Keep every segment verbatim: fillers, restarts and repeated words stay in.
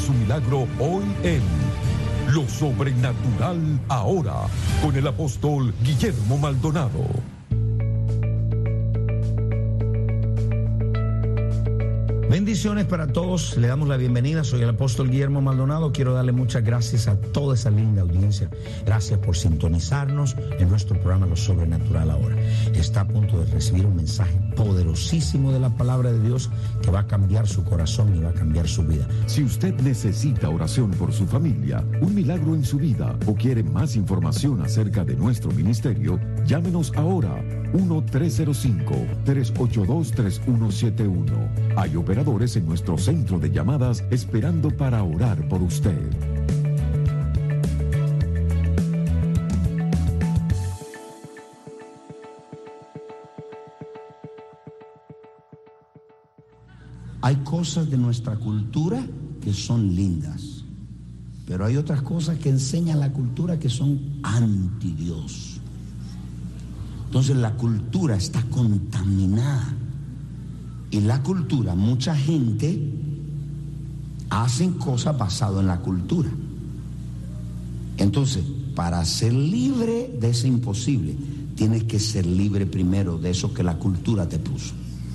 su milagro hoy en Lo Sobrenatural Ahora, con el apóstol Guillermo Maldonado. Bendiciones para todos, le damos la bienvenida, soy el apóstol Guillermo Maldonado, quiero darle muchas gracias a toda esa linda audiencia, gracias por sintonizarnos en nuestro programa Lo Sobrenatural Ahora. Está a punto de recibir un mensaje poderosísimo de la palabra de Dios que va a cambiar su corazón y va a cambiar su vida. Si usted necesita oración por su familia, un milagro en su vida o quiere más información acerca de nuestro ministerio, llámenos ahora. uno tres cero cinco, tres ocho dos, tres uno siete uno. Hay operadores en nuestro centro de llamadas esperando para orar por usted. Hay cosas de nuestra cultura que son lindas, pero hay otras cosas que enseña la cultura que son anti Dios. Entonces la cultura está contaminada. Y la cultura, mucha gente hace cosas basadas en la cultura. Entonces, para ser libre de ese imposible, tienes que ser libre primero de eso que la cultura te puso.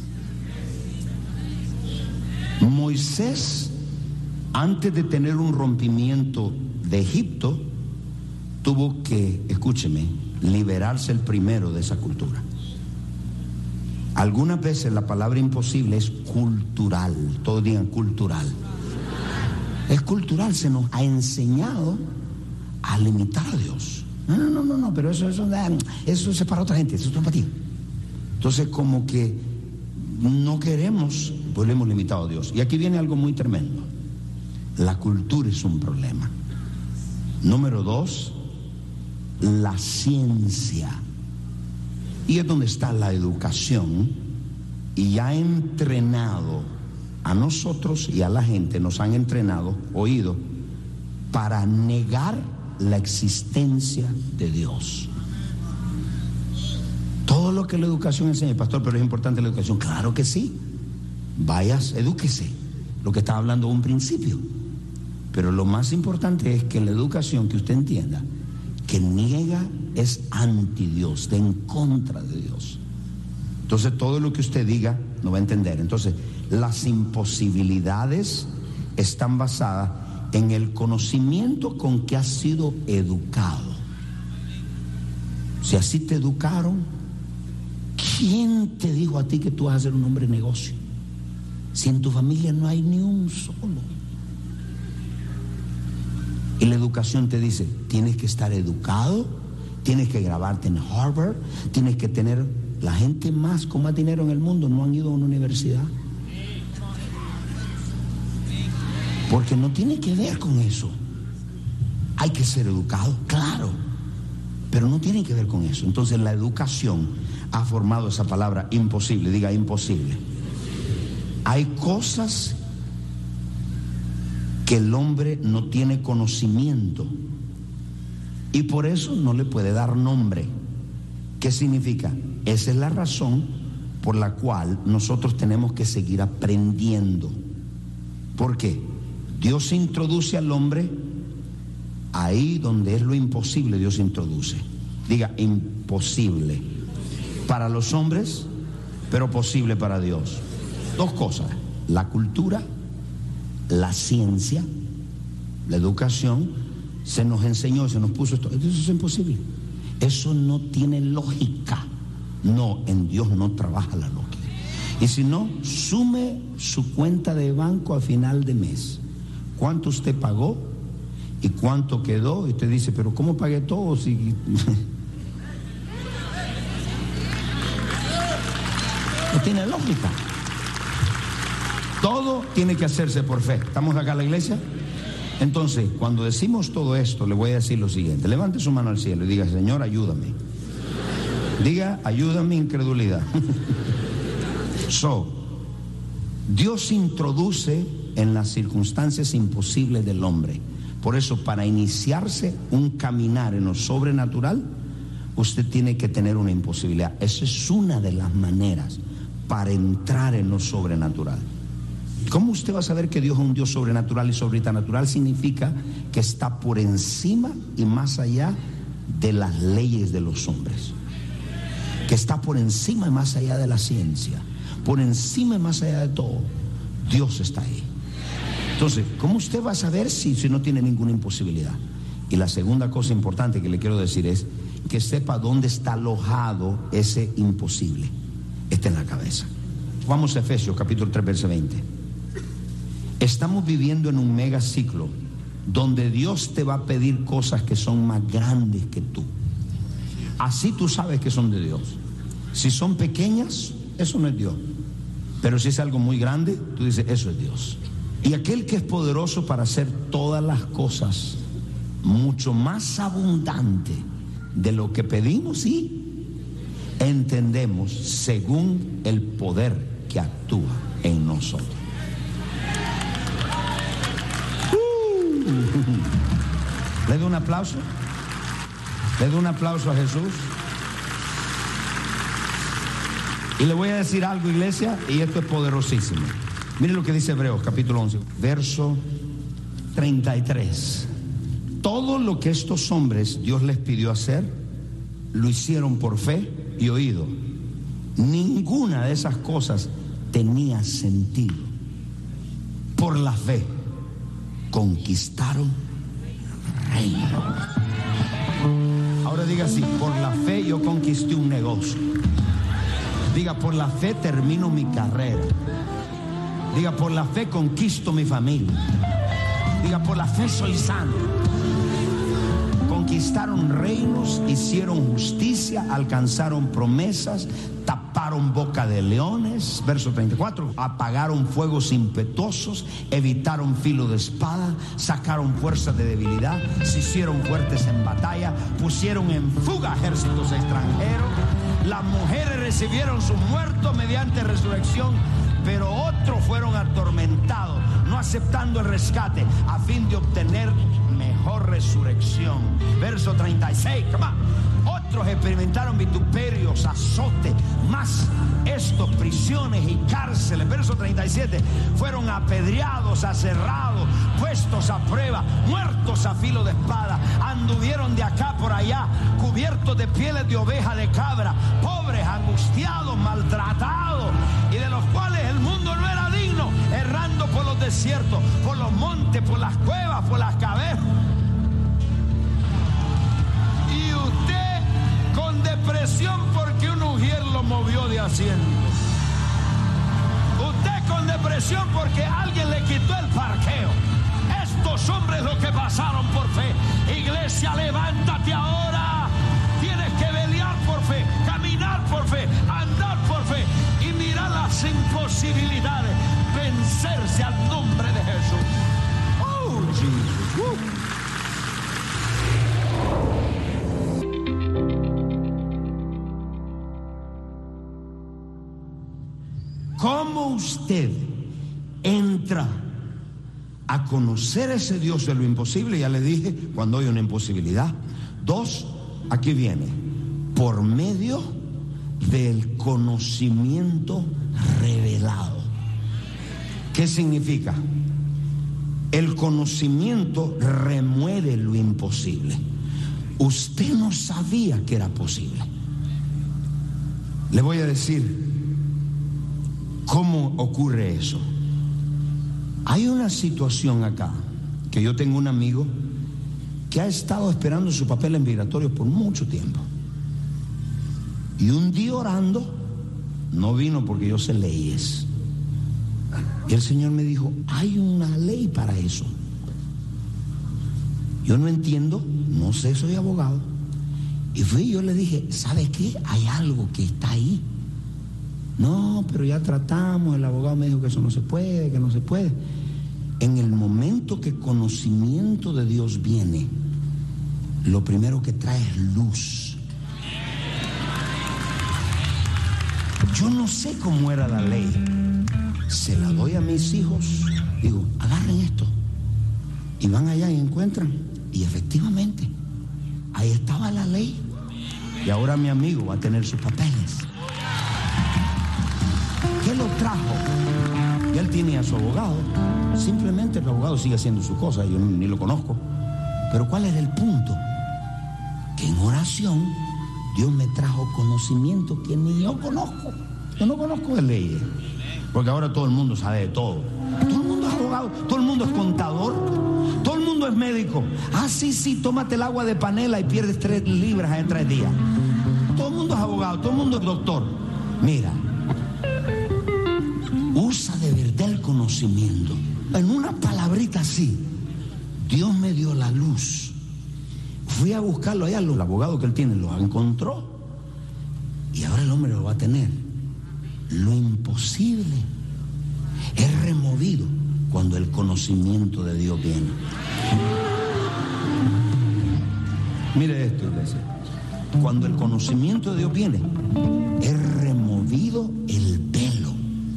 Moisés, antes de tener un rompimiento de Egipto, tuvo que, escúcheme, liberarse el primero de esa cultura. Algunas veces la palabra imposible es cultural, todos digan cultural. Es cultural, se nos ha enseñado a limitar a Dios. No, no, no, no, no, pero eso, eso, eso es para otra gente, eso es para ti. Entonces como que no queremos, pues le hemos limitado a Dios. Y aquí viene algo muy tremendo. La cultura es un problema. Número dos, la ciencia. Y es donde está la educación, y ha entrenado a nosotros y a la gente, nos han entrenado, oído, para negar la existencia de Dios. Todo lo que la educación enseña, pastor, pero es importante la educación. Claro que sí. Vayas, edúquese. Lo que estaba hablando un principio. Pero lo más importante es que la educación, que usted entienda, que niega es anti Dios, de en contra de Dios. Entonces todo lo que usted diga no va a entender. Entonces las imposibilidades están basadas en el conocimiento con que has sido educado. Si así te educaron, ¿quién te dijo a ti que tú vas a ser un hombre de negocio? Si en tu familia no hay ni un solo. Y la educación te dice, tienes que estar educado, tienes que graduarte en Harvard, tienes que tener, la gente más con más dinero en el mundo no han ido a una universidad. Porque no tiene que ver con eso. Hay que ser educado, claro, pero no tiene que ver con eso. Entonces la educación ha formado esa palabra imposible, diga imposible. Hay cosas que el hombre no tiene conocimiento y por eso no le puede dar nombre. ¿Qué significa? Esa es la razón por la cual nosotros tenemos que seguir aprendiendo. ¿Por qué? Dios introduce al hombre ahí donde es lo imposible. Dios introduce, diga imposible para los hombres, pero posible para Dios. Dos cosas: la cultura, la ciencia, la educación. Se nos enseñó, se nos puso esto. Eso es imposible. Eso no tiene lógica. No, en Dios no trabaja la lógica. Y si no, sume su cuenta de banco a final de mes. ¿Cuánto usted pagó? ¿Y cuánto quedó? Y usted dice, pero ¿cómo pagué todo? Si... no tiene lógica. Todo tiene que hacerse por fe. ¿Estamos acá en la iglesia? Entonces, cuando decimos todo esto, le voy a decir lo siguiente. Levante su mano al cielo y diga, Señor, ayúdame. Diga, ayúdame, incredulidad. So, Dios introduce en las circunstancias imposibles del hombre. Por eso, para iniciarse un caminar en lo sobrenatural, usted tiene que tener una imposibilidad. Esa es una de las maneras para entrar en lo sobrenatural. ¿Cómo usted va a saber que Dios es un Dios sobrenatural y sobrenatural? Significa que está por encima y más allá de las leyes de los hombres, que está por encima y más allá de la ciencia, por encima y más allá de todo. Dios está ahí. Entonces, ¿cómo usted va a saber si, si no tiene ninguna imposibilidad? Y la segunda cosa importante que le quiero decir es que sepa dónde está alojado ese imposible. Está en la cabeza. Vamos a Efesios capítulo tres, verso veinte. Estamos viviendo en un mega ciclo donde Dios te va a pedir cosas que son más grandes que tú. Así tú sabes que son de Dios. Si son pequeñas, eso no es Dios. Pero si es algo muy grande, tú dices, eso es Dios. Y aquel que es poderoso para hacer todas las cosas mucho más abundante de lo que pedimos y entendemos, según el poder que actúa en nosotros. Le doy un aplauso. Le doy un aplauso a Jesús. Y le voy a decir algo, iglesia, y esto es poderosísimo. Miren lo que dice Hebreos capítulo once, verso treinta y tres. Todo lo que estos hombres Dios les pidió hacer, lo hicieron por fe y oído. Ninguna de esas cosas tenía sentido. Por la fe conquistaron reino. Ahora diga así: por la fe yo conquisté un negocio. Diga: por la fe termino mi carrera. Diga: por la fe conquisto mi familia. Diga: por la fe soy sano. Conquistaron reinos, hicieron justicia, alcanzaron promesas, taparon boca de leones. Verso treinta y cuatro. Apagaron fuegos impetuosos, evitaron filo de espada, sacaron fuerzas de debilidad, se hicieron fuertes en batalla, pusieron en fuga ejércitos extranjeros. Las mujeres recibieron sus muertos mediante resurrección, pero otros fueron atormentados, no aceptando el rescate, a fin de obtener mejor resurrección. Verso treinta y seis, come on. Otros experimentaron vituperios, azotes, más estos, prisiones y cárceles. Verso treinta y siete, fueron apedreados, aserrados, puestos a prueba, muertos a filo de espada. Anduvieron de acá por allá, cubiertos de pieles de oveja, de cabra, pobres, angustiados, maltratados, y de los cuales el mundo no era digno, errando por los desiertos, por los montes, por las cuevas, por las cavernas. Y usted con depresión porque un ujier lo movió de asiento. Usted con depresión porque alguien le quitó el parqueo. Estos hombres lo que pasaron por fe. Iglesia, levántate ahora. Tienes que pelear por fe, caminar por fe, andar por fe y mirar las imposibilidades, vencerse al nombre de Jesús. Oh, Jesus. Uh. ¿Cómo usted entra a conocer a ese Dios de lo imposible? Ya le dije, cuando hay una imposibilidad. Dos, aquí viene, por medio del conocimiento revelado. ¿Qué significa? El conocimiento remueve lo imposible. Usted no sabía que era posible. Le voy a decir cómo ocurre eso. Hay una situación acá, que yo tengo un amigo que ha estado esperando su papel en migratorio por mucho tiempo. Y un día orando, no vino porque yo sé leyes. Y el Señor me dijo, hay una ley para eso. Yo no entiendo, no sé, soy abogado. Y fui y yo le dije, ¿sabe qué? Hay algo que está ahí. No, pero ya tratamos, el abogado me dijo que eso no se puede, que no se puede. En el momento que conocimiento de Dios viene, lo primero que trae es luz. Yo no sé cómo era la ley. Se la doy a mis hijos. Digo, agarren esto. Y van allá y encuentran. Y efectivamente, ahí estaba la ley. Y ahora mi amigo va a tener sus papeles. ¿Qué lo trajo? Y Él tiene a su abogado. Simplemente el abogado sigue haciendo su cosa, yo ni, ni lo conozco. Pero ¿cuál es el punto? Que en oración Dios me trajo conocimiento que ni yo conozco. Yo no conozco de leyes, porque ahora todo el mundo sabe de todo. Todo el mundo es abogado, todo el mundo es contador, todo el mundo es médico. Ah, sí, sí, tómate el agua de panela y pierdes tres libras en tres días. Todo el mundo es abogado, todo el mundo es doctor. Mira, usa de verdad el conocimiento. En una palabrita así, Dios me dio la luz. Fui a buscarlo allá, el abogado que él tiene lo encontró. Y ahora el hombre lo va a tener. Lo imposible es removido cuando el conocimiento de Dios viene. Mire esto, iglesia. Cuando el conocimiento de Dios viene, es removido el velo.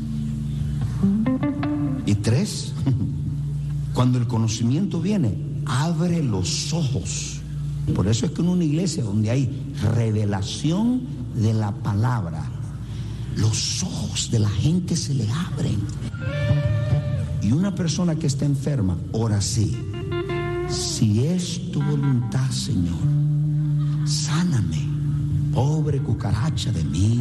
Y tres, cuando el conocimiento viene, abre los ojos. Por eso es que en una iglesia donde hay revelación de la palabra, los ojos de la gente se le abren. Y una persona que está enferma ora así: si es tu voluntad, Señor, sáname. Pobre cucaracha de mí,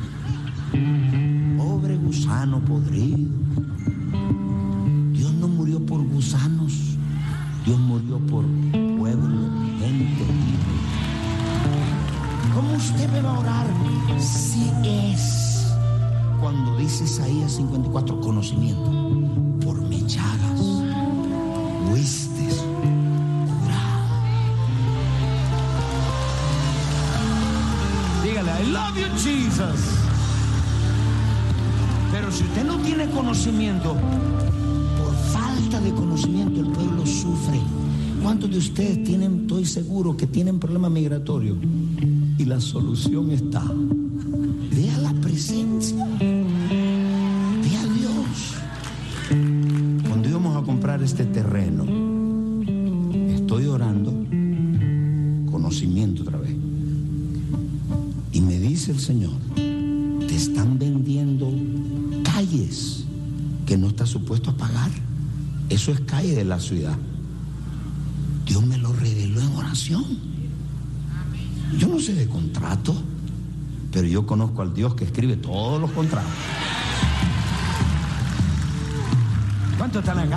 pobre gusano podrido. Dios no murió por gusanos, Dios murió por pueblo, gente libre. ¿Cómo usted me va a orar si es, cuando dice Isaías cincuenta y cuatro, conocimiento? Por mis llagas fuiste curado. Dígale, I love you, Jesus. Pero si usted no tiene conocimiento, por falta de conocimiento el pueblo sufre. ¿Cuántos de ustedes tienen, estoy seguro, que tienen problemas migratorios? Y la solución está. Vea la presencia. Ve a Dios. Cuando íbamos a comprar este terreno, estoy orando, conocimiento otra vez. Y me dice el Señor, te están vendiendo calles que no estás supuesto a pagar. Eso es calle de la ciudad. Dios me lo reveló en oración. Yo no sé de contrato, pero yo conozco al Dios que escribe todos los contratos. ¿Cuántos están acá?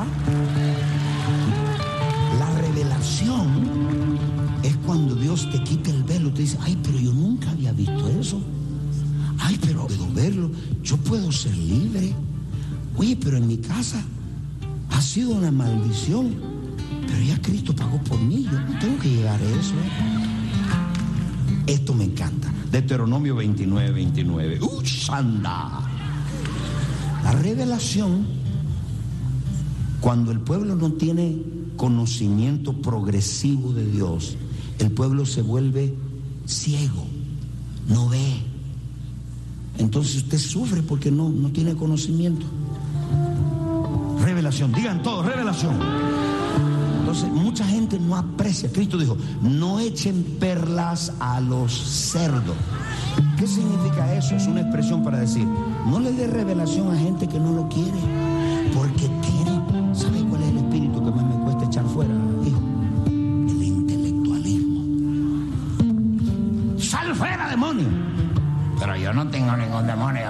La revelación es cuando Dios te quita el velo. Te dice, ay, pero yo nunca había visto eso. Ay, pero puedo verlo. Yo puedo ser libre. Oye, pero en mi casa ha sido una maldición. Pero ya Cristo pagó por mí. Yo no tengo que llegar a eso, ¿eh? Esto me encanta. Deuteronomio veintinueve, veintinueve. ¡Usanda! La revelación, cuando el pueblo no tiene conocimiento progresivo de Dios, el pueblo se vuelve ciego, no ve. Entonces usted sufre porque no, no tiene conocimiento. Revelación, digan todos, revelación. Entonces mucha gente no aprecia. Cristo dijo, no echen perlas a los cerdos. ¿Qué significa eso? Es una expresión para decir, no le dé revelación a gente que no lo quiere, porque tiene. ¿Sabe cuál es el espíritu que más me cuesta echar fuera, hijo? El intelectualismo. ¡Sal fuera, demonio! Pero yo no tengo ningún demonio.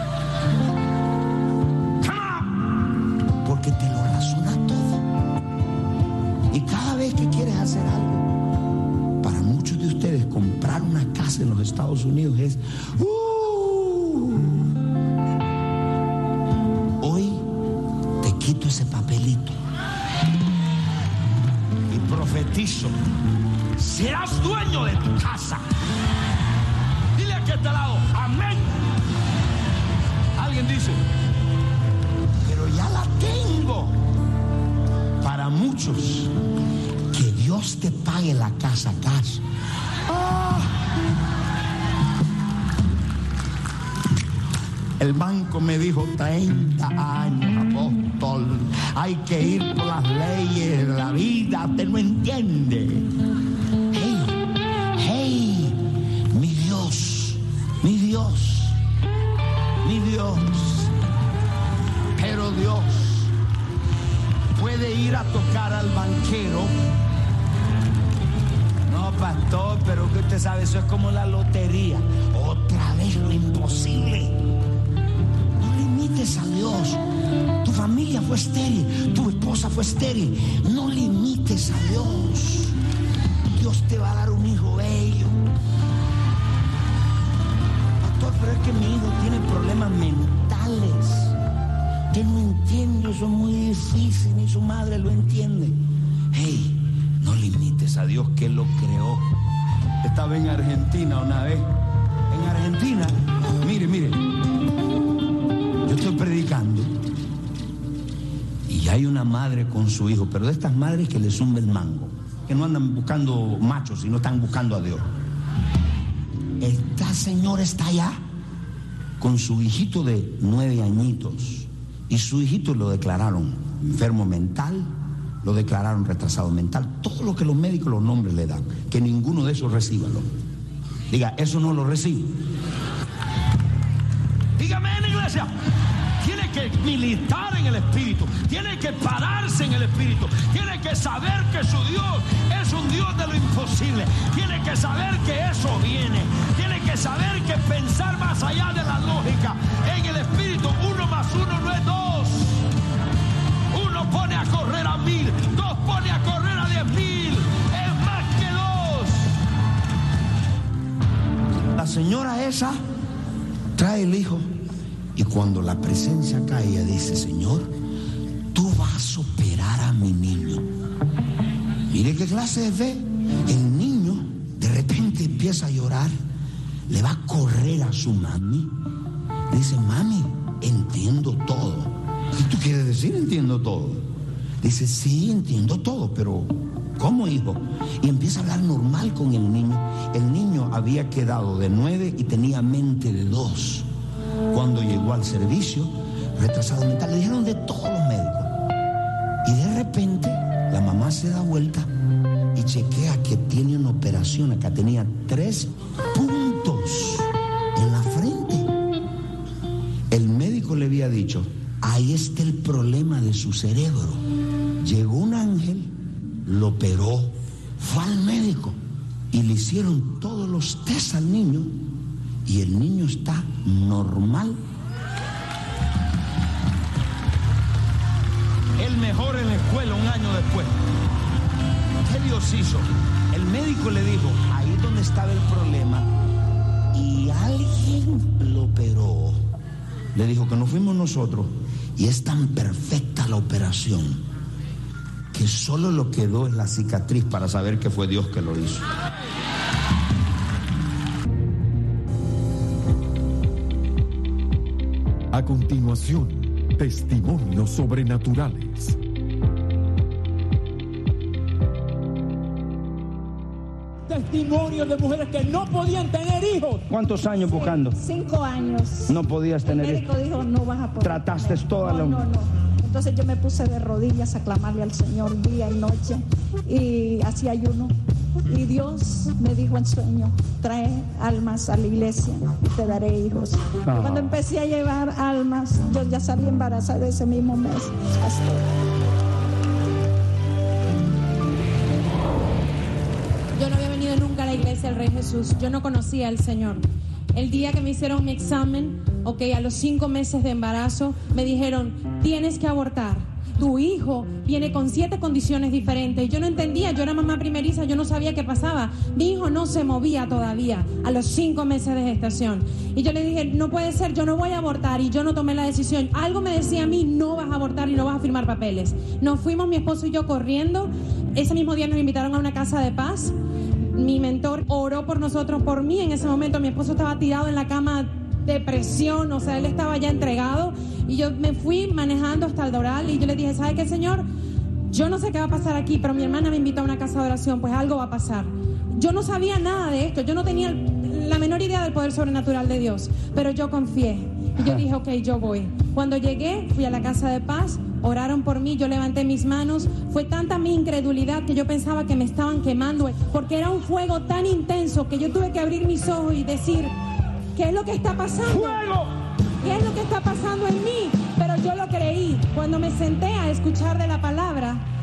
¡Come on! Porque te lo razona todo. Y cada vez que quieres hacer algo, para muchos de ustedes comprar una casa en los Estados Unidos es uh, hoy te quito ese papelito y profetizo, serás dueño de tu casa. Dile a aquel lado, amén. Alguien dice, pero ya la tengo. Para muchos, que Dios te pague la casa cash. ¡Oh! El banco me dijo treinta años, apóstol. Hay que ir por las leyes de la vida. Usted no entiende. Hey, hey, mi Dios, mi Dios, mi Dios. Pero Dios arquero. No, pastor, pero que usted sabe, eso es como la lotería. Otra vez lo imposible. No limites a Dios. Tu familia fue estéril, tu esposa fue estéril. No limites a Dios. Dios te va a dar un hijo bello. Pastor, pero es que mi hijo tiene problemas mentales. Usted no entiende, eso es muy difícil, ni su madre lo entiende. Hey, no limites a Dios que lo creó. Estaba en Argentina una vez. En Argentina, mire, mire, yo estoy predicando y hay una madre con su hijo, pero de estas madres que le zumba el mango, que no andan buscando machos, sino están buscando a Dios. Esta señora está allá con su hijito de nueve añitos y su hijito lo declararon enfermo mental, lo declararon retrasado mental, todo lo que los médicos, los nombres le dan, que ninguno de esos recíbalo. Diga, eso no lo recibe. Dígame en iglesia. Tiene que militar en el Espíritu, tiene que pararse en el Espíritu, tiene que saber que su Dios es un Dios de lo imposible, tiene que saber que eso viene, tiene que saber que pensar más allá de la lógica. En el Espíritu, uno más uno no es dos. Uno pone a correr a mil, dos pone a correr a diez mil, es más que dos. La señora esa trae el hijo. Y cuando la presencia cae, ella dice, Señor, tú vas a operar a mi niño. Mire qué clase de fe. El niño de repente empieza a llorar, le va a correr a su mami. Le dice, mami, entiendo todo. ¿Qué tú quieres decir entiendo todo? Dice, sí, entiendo todo, pero ¿cómo, hijo? Y empieza a hablar normal con el niño. El niño había quedado de nueve y tenía mente de dos. Cuando llegó al servicio, retrasado mental, le dijeron de todos los médicos. Y de repente, la mamá se da vuelta y chequea que tiene una operación. Acá tenía tres puntos en la frente. El médico le había dicho, ahí está el problema de su cerebro. Llegó un ángel, lo operó, fue al médico y le hicieron todos los test al niño. Y el niño está normal. El mejor en la escuela un año después. ¿Qué Dios hizo? El médico le dijo, ahí es donde estaba el problema. Y alguien lo operó. Le dijo que no fuimos nosotros. Y es tan perfecta la operación que solo lo quedó es la cicatriz para saber que fue Dios que lo hizo. A continuación, testimonios sobrenaturales. Testimonios de mujeres que no podían tener hijos. ¿Cuántos años buscando? Cinco años. No podías tener hijos. El médico dijo, no vas a poder. Trataste tener. toda no, la... No, no. Entonces yo me puse de rodillas a clamarle al Señor día y noche y hacía ayuno. Y Dios me dijo en sueño, trae almas a la iglesia y te daré hijos. Oh. Cuando empecé a llevar almas, yo ya salí embarazada ese mismo mes. Pastor. Yo no había venido nunca a la iglesia del Rey Jesús. Yo no conocía al Señor. El día que me hicieron mi examen, ok, a los cinco meses de embarazo, me dijeron, tienes que abortar. Tu hijo viene con siete condiciones diferentes. Yo no entendía, yo era mamá primeriza, yo no sabía qué pasaba. Mi hijo no se movía todavía a los cinco meses de gestación. Y yo le dije, no puede ser, yo no voy a abortar. Y yo no tomé la decisión. Algo me decía a mí, no vas a abortar y no vas a firmar papeles. Nos fuimos mi esposo y yo corriendo. Ese mismo día nos invitaron a una casa de paz. Mi mentor oró por nosotros, por mí. En ese momento mi esposo estaba tirado en la cama, depresión, o sea, él estaba ya entregado. Y yo me fui manejando hasta el Doral y yo le dije, ¿sabe qué, Señor? Yo no sé qué va a pasar aquí, pero mi hermana me invitó a una casa de oración, pues algo va a pasar. Yo no sabía nada de esto, yo no tenía la menor idea del poder sobrenatural de Dios, pero yo confié. Y yo dije, ok, yo voy. Cuando llegué, fui a la casa de paz, oraron por mí, yo levanté mis manos. Fue tanta mi incredulidad que yo pensaba que me estaban quemando, porque era un fuego tan intenso que yo tuve que abrir mis ojos y decir, ¿qué es lo que está pasando? ¡Fuego! ¿Qué es lo que está pasando en mí? Pero yo lo creí. Cuando me senté a escuchar de la palabra,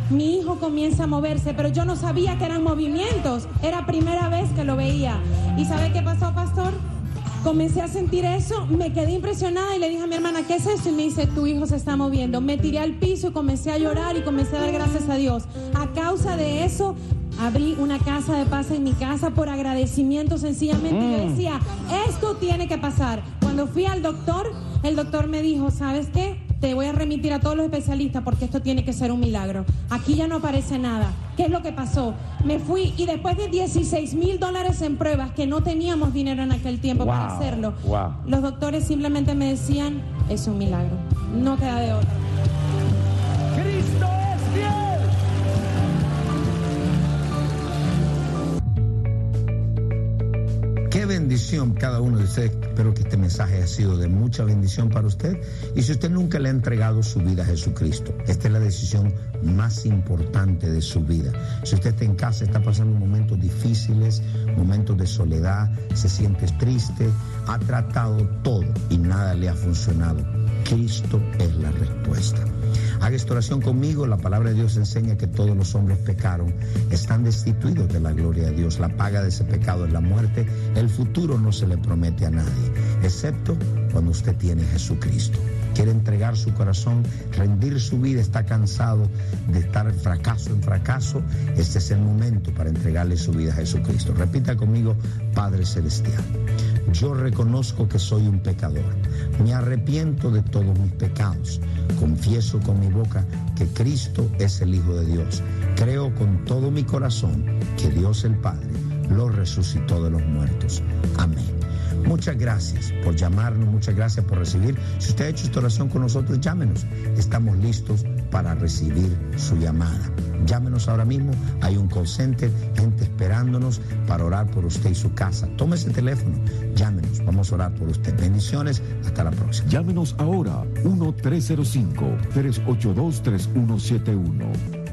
mi hijo comienza a moverse, pero yo no sabía que eran movimientos, era primera vez que lo veía. ¿Y sabe qué pasó, pastor? Comencé a sentir eso, me quedé impresionada y le dije a mi hermana, ¿qué es eso? Y me dice, tu hijo se está moviendo. Me tiré al piso y comencé a llorar y comencé a dar gracias a Dios. A causa de eso, abrí una casa de paz en mi casa por agradecimiento sencillamente. Mm. Yo decía, esto tiene que pasar. Cuando fui al doctor, el doctor me dijo, ¿sabes qué? Te voy a remitir a todos los especialistas porque esto tiene que ser un milagro. Aquí ya no aparece nada. ¿Qué es lo que pasó? Me fui y después de dieciséis mil dólares en pruebas, que no teníamos dinero en aquel tiempo wow, para hacerlo, wow. Los doctores simplemente me decían, es un milagro. No queda de otra. ¡Cristo es fiel! Qué bendición cada uno de ustedes. Espero que este mensaje haya sido de mucha bendición para usted. Y si usted nunca le ha entregado su vida a Jesucristo, esta es la decisión más importante de su vida. Si usted está en casa, está pasando momentos difíciles, momentos de soledad, se siente triste, ha tratado todo y nada le ha funcionado, Cristo es la respuesta. Haga esta oración conmigo. La palabra de Dios enseña que todos los hombres pecaron, están destituidos de la gloria de Dios. La paga de ese pecado es la muerte. El futuro no se le promete a nadie, excepto cuando usted tiene a Jesucristo. Quiere entregar su corazón, rendir su vida, está cansado de estar fracaso en fracaso. Este es el momento para entregarle su vida a Jesucristo. Repita conmigo: Padre Celestial, yo reconozco que soy un pecador. Me arrepiento de todos mis pecados. Confieso con mi boca que Cristo es el Hijo de Dios. Creo con todo mi corazón que Dios el Padre lo resucitó de los muertos. Amén. Muchas gracias por llamarnos, muchas gracias por recibir. Si usted ha hecho esta oración con nosotros, llámenos. Estamos listos para recibir su llamada. Llámenos ahora mismo, hay un call center, gente esperándonos para orar por usted y su casa. Tome ese teléfono, llámenos, vamos a orar por usted. Bendiciones, hasta la próxima. Llámenos ahora, uno tres cero cinco, tres ocho dos, tres uno siete uno.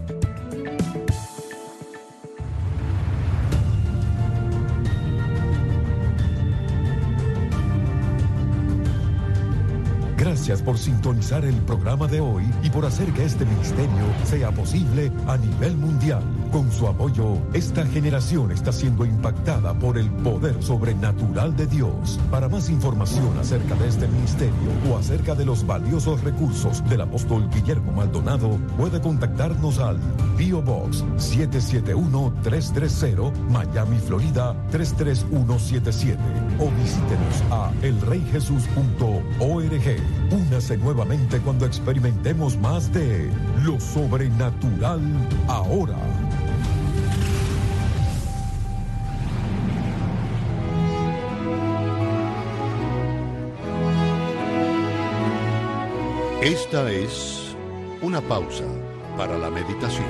Gracias por sintonizar el programa de hoy y por hacer que este ministerio sea posible a nivel mundial. Con su apoyo, esta generación está siendo impactada por el poder sobrenatural de Dios. Para más información acerca de este ministerio o acerca de los valiosos recursos del apóstol Guillermo Maldonado, puede contactarnos al P O Box siete siete uno, tres tres cero, Miami, Florida tres tres uno siete siete, o visítenos a el rey jesús punto org. Únase nuevamente cuando experimentemos más de lo sobrenatural ahora. Esta es una pausa para la meditación.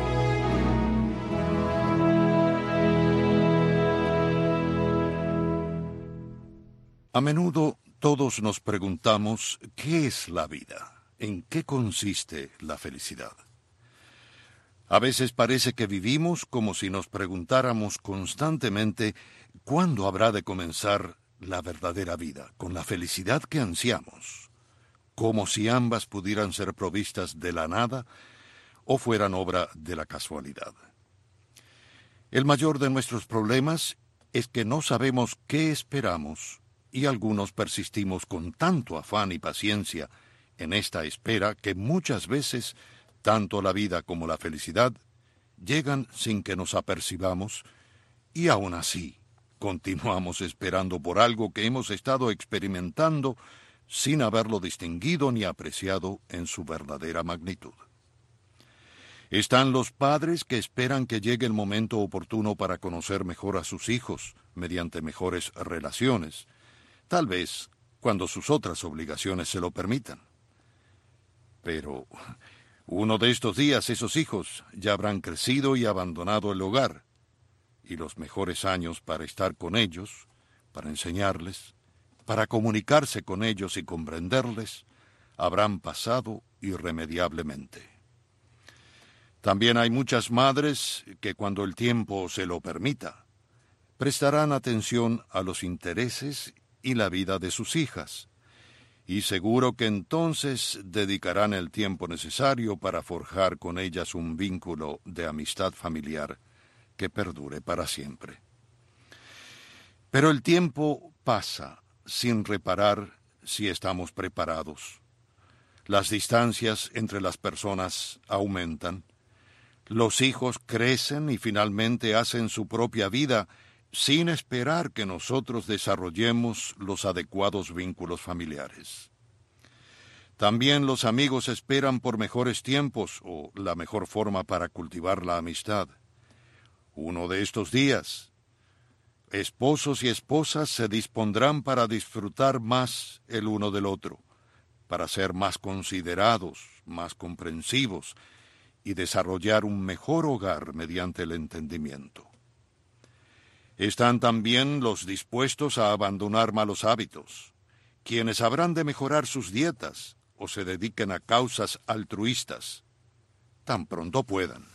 A menudo todos nos preguntamos, ¿qué es la vida? ¿En qué consiste la felicidad? A veces parece que vivimos como si nos preguntáramos constantemente cuándo habrá de comenzar la verdadera vida, con la felicidad que ansiamos, como si ambas pudieran ser provistas de la nada o fueran obra de la casualidad. El mayor de nuestros problemas es que no sabemos qué esperamos, y algunos persistimos con tanto afán y paciencia en esta espera que muchas veces tanto la vida como la felicidad llegan sin que nos apercibamos, y aún así continuamos esperando por algo que hemos estado experimentando sin haberlo distinguido ni apreciado en su verdadera magnitud. Están los padres que esperan que llegue el momento oportuno para conocer mejor a sus hijos mediante mejores relaciones, tal vez cuando sus otras obligaciones se lo permitan. Pero uno de estos días esos hijos ya habrán crecido y abandonado el hogar, y los mejores años para estar con ellos, para enseñarles, para comunicarse con ellos y comprenderles, habrán pasado irremediablemente. También hay muchas madres que, cuando el tiempo se lo permita, prestarán atención a los intereses y la vida de sus hijas, y seguro que entonces dedicarán el tiempo necesario para forjar con ellas un vínculo de amistad familiar que perdure para siempre. Pero el tiempo pasa sin reparar si estamos preparados. Las distancias entre las personas aumentan. Los hijos crecen y finalmente hacen su propia vida sin esperar que nosotros desarrollemos los adecuados vínculos familiares. También los amigos esperan por mejores tiempos o la mejor forma para cultivar la amistad. Uno de estos días, esposos y esposas se dispondrán para disfrutar más el uno del otro, para ser más considerados, más comprensivos y desarrollar un mejor hogar mediante el entendimiento. Están también los dispuestos a abandonar malos hábitos, quienes habrán de mejorar sus dietas o se dediquen a causas altruistas, tan pronto puedan.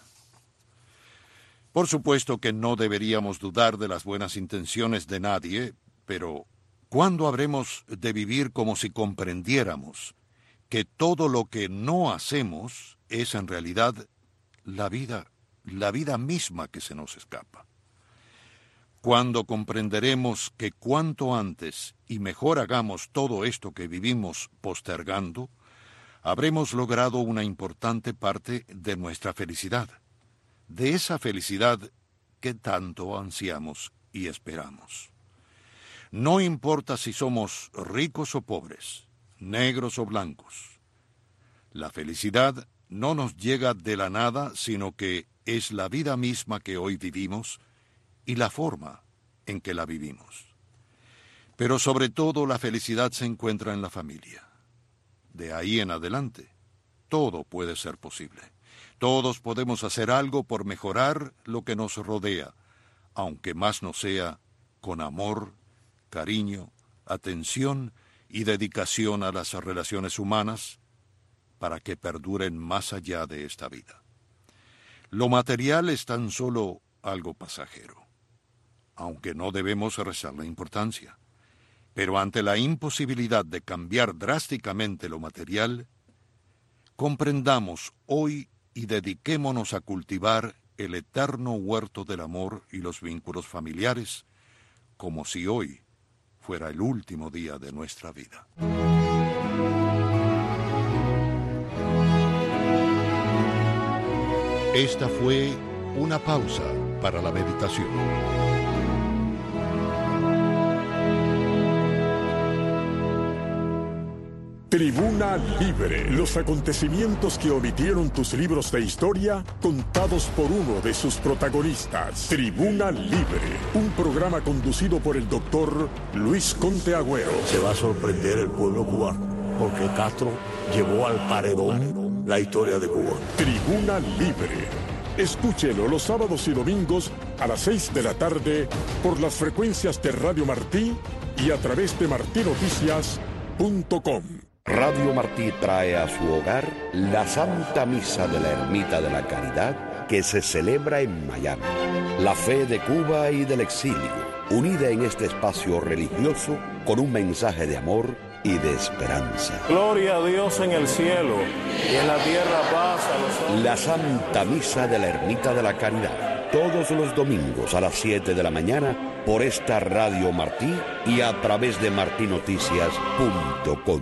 Por supuesto que no deberíamos dudar de las buenas intenciones de nadie, pero ¿cuándo habremos de vivir como si comprendiéramos que todo lo que no hacemos es en realidad la vida, la vida misma que se nos escapa? Cuando comprenderemos que cuanto antes y mejor hagamos todo esto que vivimos postergando, habremos logrado una importante parte de nuestra felicidad, de esa felicidad que tanto ansiamos y esperamos. No importa si somos ricos o pobres, negros o blancos. La felicidad no nos llega de la nada, sino que es la vida misma que hoy vivimos y la forma en que la vivimos. Pero sobre todo la felicidad se encuentra en la familia. De ahí en adelante, todo puede ser posible. Todos podemos hacer algo por mejorar lo que nos rodea, aunque más no sea con amor, cariño, atención y dedicación a las relaciones humanas, para que perduren más allá de esta vida. Lo material es tan solo algo pasajero, aunque no debemos restarle importancia. Pero ante la imposibilidad de cambiar drásticamente lo material, comprendamos hoy y dediquémonos a cultivar el eterno huerto del amor y los vínculos familiares, como si hoy fuera el último día de nuestra vida. Esta fue una pausa para la meditación. Tribuna Libre, los acontecimientos que omitieron tus libros de historia, contados por uno de sus protagonistas. Tribuna Libre, un programa conducido por el doctor Luis Conte Agüero. Se va a sorprender el pueblo cubano, porque Castro llevó al paredón la historia de Cuba. Tribuna Libre. Escúchelo los sábados y domingos a las seis de la tarde por las frecuencias de Radio Martí y a través de martí noticias punto com. Radio Martí trae a su hogar la Santa Misa de la Ermita de la Caridad que se celebra en Miami. La fe de Cuba y del exilio, unida en este espacio religioso con un mensaje de amor y de esperanza. Gloria a Dios en el cielo y en la tierra paz a los hombres. La Santa Misa de la Ermita de la Caridad, todos los domingos a las siete de la mañana por esta Radio Martí y a través de martí noticias punto com.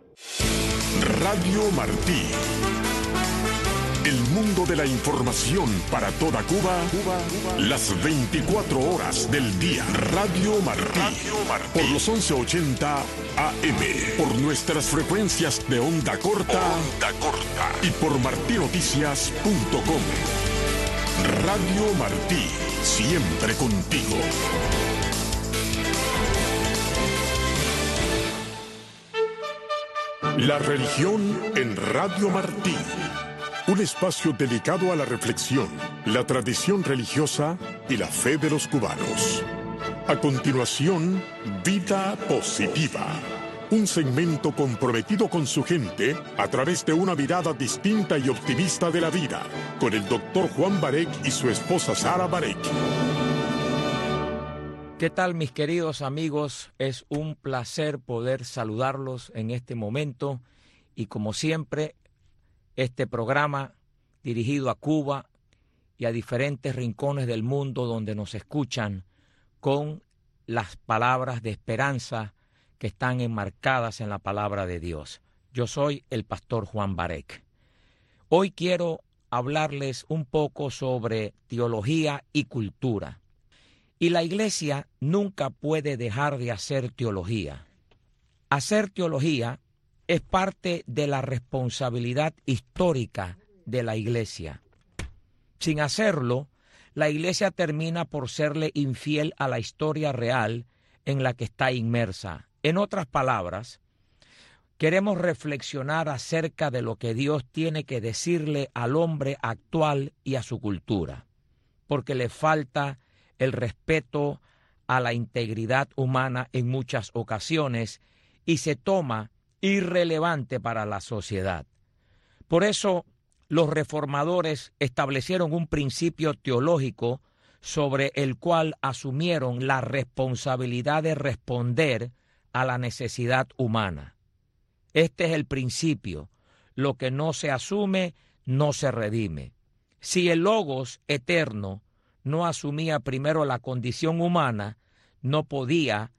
Radio Martí. El mundo de la información para toda Cuba, Cuba, Cuba. Las veinticuatro horas del día. Radio Martí. Radio Martí. Por los once ochenta A M. Por nuestras frecuencias de onda corta. Onda corta. Y por martí noticias punto com. Radio Martí. Siempre contigo. La religión en Radio Martí. Un espacio dedicado a la reflexión, la tradición religiosa y la fe de los cubanos. A continuación, Vida Positiva. Un segmento comprometido con su gente a través de una mirada distinta y optimista de la vida, con el doctor Juan Barek y su esposa Sara Barek. ¿Qué tal, mis queridos amigos? Es un placer poder saludarlos en este momento y, como siempre, este programa dirigido a Cuba y a diferentes rincones del mundo donde nos escuchan con las palabras de esperanza que están enmarcadas en la palabra de Dios. Yo soy el pastor Juan Barek. Hoy quiero hablarles un poco sobre teología y cultura. Y la iglesia nunca puede dejar de hacer teología. Hacer teología es parte de la responsabilidad histórica de la iglesia. Sin hacerlo, la iglesia termina por serle infiel a la historia real en la que está inmersa. En otras palabras, queremos reflexionar acerca de lo que Dios tiene que decirle al hombre actual y a su cultura, porque le falta el respeto a la integridad humana en muchas ocasiones y se toma irrelevante para la sociedad. Por eso, los reformadores establecieron un principio teológico sobre el cual asumieron la responsabilidad de responder a la necesidad humana. Este es el principio: lo que no se asume, no se redime. Si el Logos eterno no asumía primero la condición humana, no podía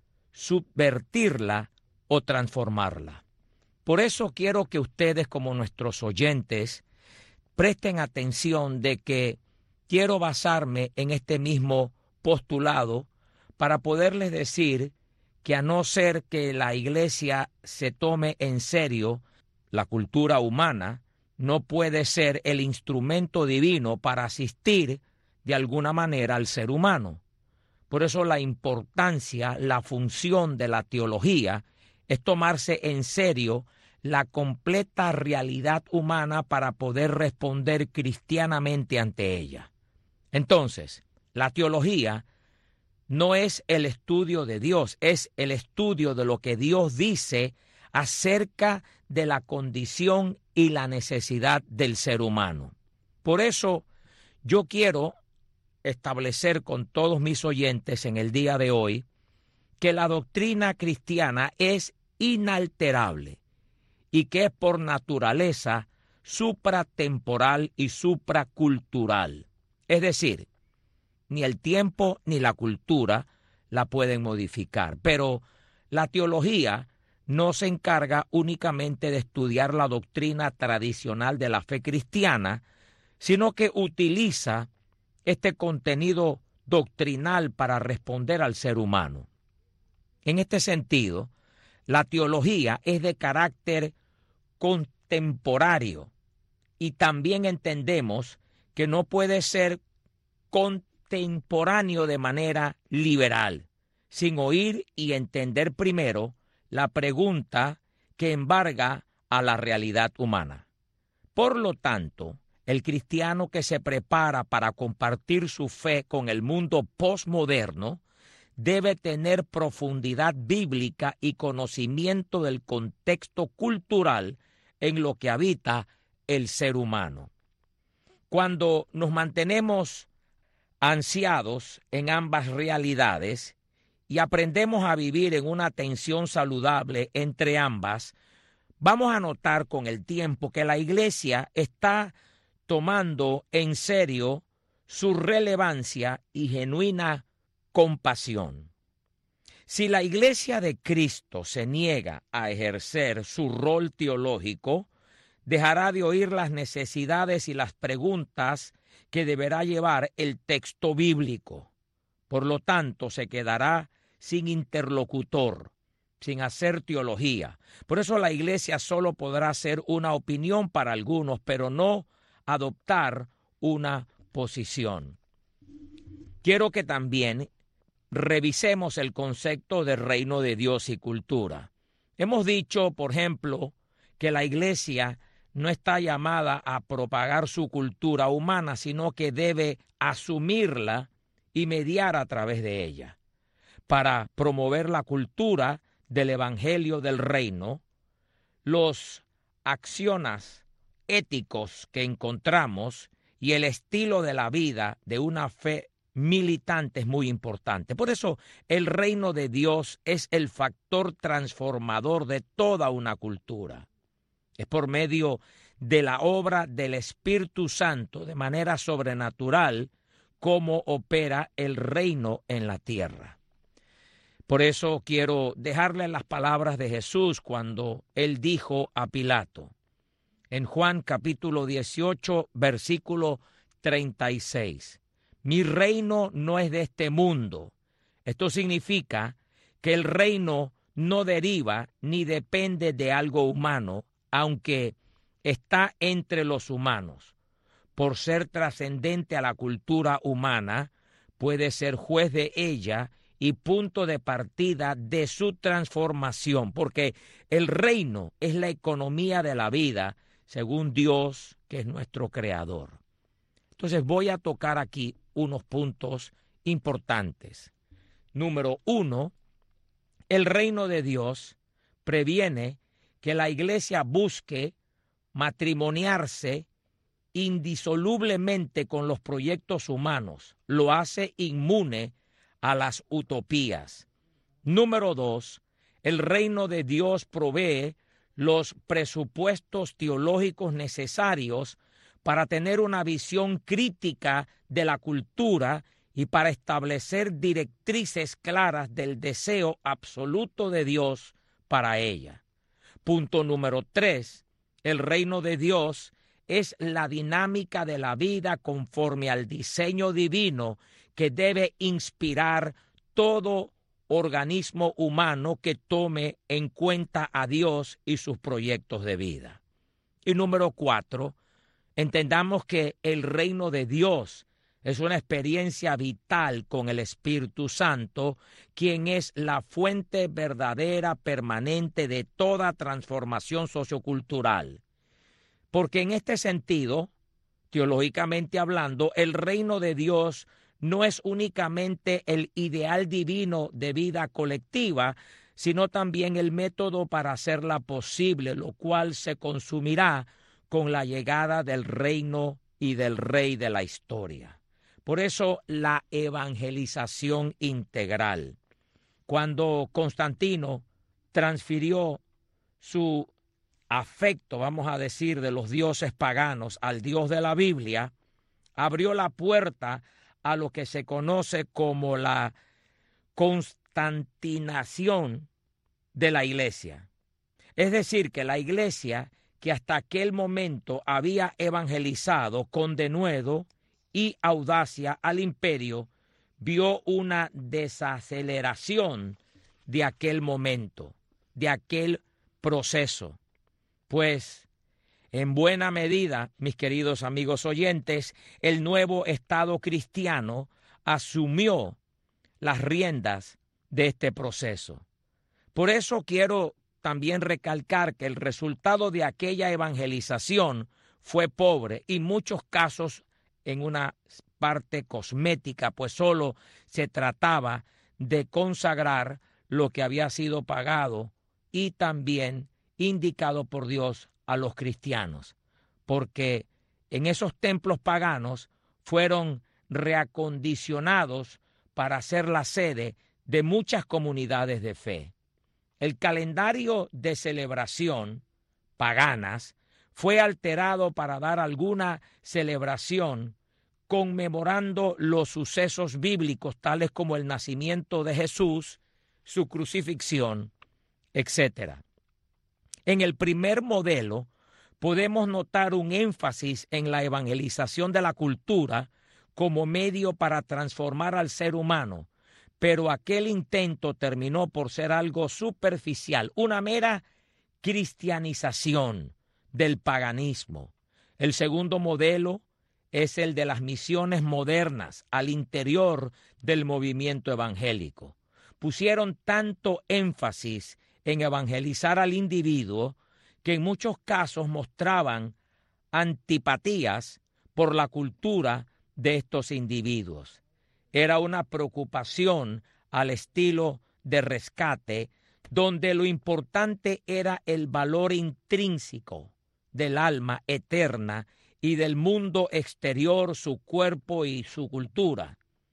subvertirla o transformarla. Por eso quiero que ustedes, como nuestros oyentes, presten atención de que quiero basarme en este mismo postulado para poderles decir que, a no ser que la iglesia se tome en serio la cultura humana, no puede ser el instrumento divino para asistir de alguna manera al ser humano. Por eso la importancia, la función de la teología es tomarse en serio la completa realidad humana para poder responder cristianamente ante ella. Entonces, la teología no es el estudio de Dios, es el estudio de lo que Dios dice acerca de la condición y la necesidad del ser humano. Por eso yo quiero establecer con todos mis oyentes en el día de hoy que la doctrina cristiana es inalterable y que es por naturaleza supratemporal y supracultural. Es decir, ni el tiempo ni la cultura la pueden modificar. Pero la teología no se encarga únicamente de estudiar la doctrina tradicional de la fe cristiana, sino que utiliza este contenido doctrinal para responder al ser humano. En este sentido, la teología es de carácter contemporáneo y también entendemos que no puede ser contemporáneo de manera liberal, sin oír y entender primero la pregunta que embarga a la realidad humana. Por lo tanto, el cristiano que se prepara para compartir su fe con el mundo posmoderno debe tener profundidad bíblica y conocimiento del contexto cultural en lo que habita el ser humano. Cuando nos mantenemos ansiados en ambas realidades y aprendemos a vivir en una tensión saludable entre ambas, vamos a notar con el tiempo que la iglesia está tomando en serio su relevancia y genuina compasión. Si la iglesia de Cristo se niega a ejercer su rol teológico, dejará de oír las necesidades y las preguntas que deberá llevar el texto bíblico. Por lo tanto, se quedará sin interlocutor, sin hacer teología. Por eso la iglesia solo podrá ser una opinión para algunos, pero no adoptar una posición. Quiero que también revisemos el concepto de reino de Dios y cultura. Hemos dicho, por ejemplo, que la iglesia no está llamada a propagar su cultura humana, sino que debe asumirla y mediar a través de ella. Para promover la cultura del evangelio del reino, los axiomas éticos que encontramos y el estilo de la vida de una fe militante es muy importante. Por eso el reino de Dios es el factor transformador de toda una cultura. Es por medio de la obra del Espíritu Santo, de manera sobrenatural, cómo opera el reino en la tierra. Por eso quiero dejarle las palabras de Jesús cuando él dijo a Pilato, en Juan capítulo dieciocho, versículo treinta y seis, mi reino no es de este mundo. Esto significa que el reino no deriva ni depende de algo humano, aunque está entre los humanos. Por ser trascendente a la cultura humana, puede ser juez de ella y punto de partida de su transformación, porque el reino es la economía de la vida, según Dios, que es nuestro creador. Entonces voy a tocar aquí unos puntos importantes. Número uno, el reino de Dios previene que la iglesia busque matrimoniarse indisolublemente con los proyectos humanos. Lo hace inmune a las utopías. Número dos, el reino de Dios provee los presupuestos teológicos necesarios para tener una visión crítica de la cultura y para establecer directrices claras del deseo absoluto de Dios para ella. Punto número tres, el reino de Dios es la dinámica de la vida conforme al diseño divino que debe inspirar todo organismo humano que tome en cuenta a Dios y sus proyectos de vida. Y número cuatro, entendamos que el reino de Dios es una experiencia vital con el Espíritu Santo, quien es la fuente verdadera, permanente de toda transformación sociocultural. Porque en este sentido, teológicamente hablando, el reino de Dios no es únicamente el ideal divino de vida colectiva, sino también el método para hacerla posible, lo cual se consumirá con la llegada del reino y del rey de la historia. Por eso la evangelización integral. Cuando Constantino transfirió su afecto, vamos a decir, de los dioses paganos al Dios de la Biblia, abrió la puerta a lo que se conoce como la constantinación de la iglesia. Es decir, que la iglesia, que hasta aquel momento había evangelizado con denuedo y audacia al imperio, vio una desaceleración de aquel momento, de aquel proceso. Pues, en buena medida, mis queridos amigos oyentes, el nuevo Estado cristiano asumió las riendas de este proceso. Por eso quiero también recalcar que el resultado de aquella evangelización fue pobre y en muchos casos en una parte cosmética, pues solo se trataba de consagrar lo que había sido pagado y también indicado por Dios a los cristianos, porque en esos templos paganos fueron reacondicionados para ser la sede de muchas comunidades de fe. El calendario de celebración paganas fue alterado para dar alguna celebración conmemorando los sucesos bíblicos tales como el nacimiento de Jesús, su crucifixión, etcétera. En el primer modelo podemos notar un énfasis en la evangelización de la cultura como medio para transformar al ser humano, pero aquel intento terminó por ser algo superficial, una mera cristianización del paganismo. El segundo modelo es el de las misiones modernas al interior del movimiento evangélico. Pusieron tanto énfasis en evangelizar al individuo que en muchos casos mostraban antipatías por la cultura de estos individuos. Era una preocupación al estilo de Rescate, donde lo importante era el valor intrínseco del alma eterna y del mundo exterior, su cuerpo y su cultura.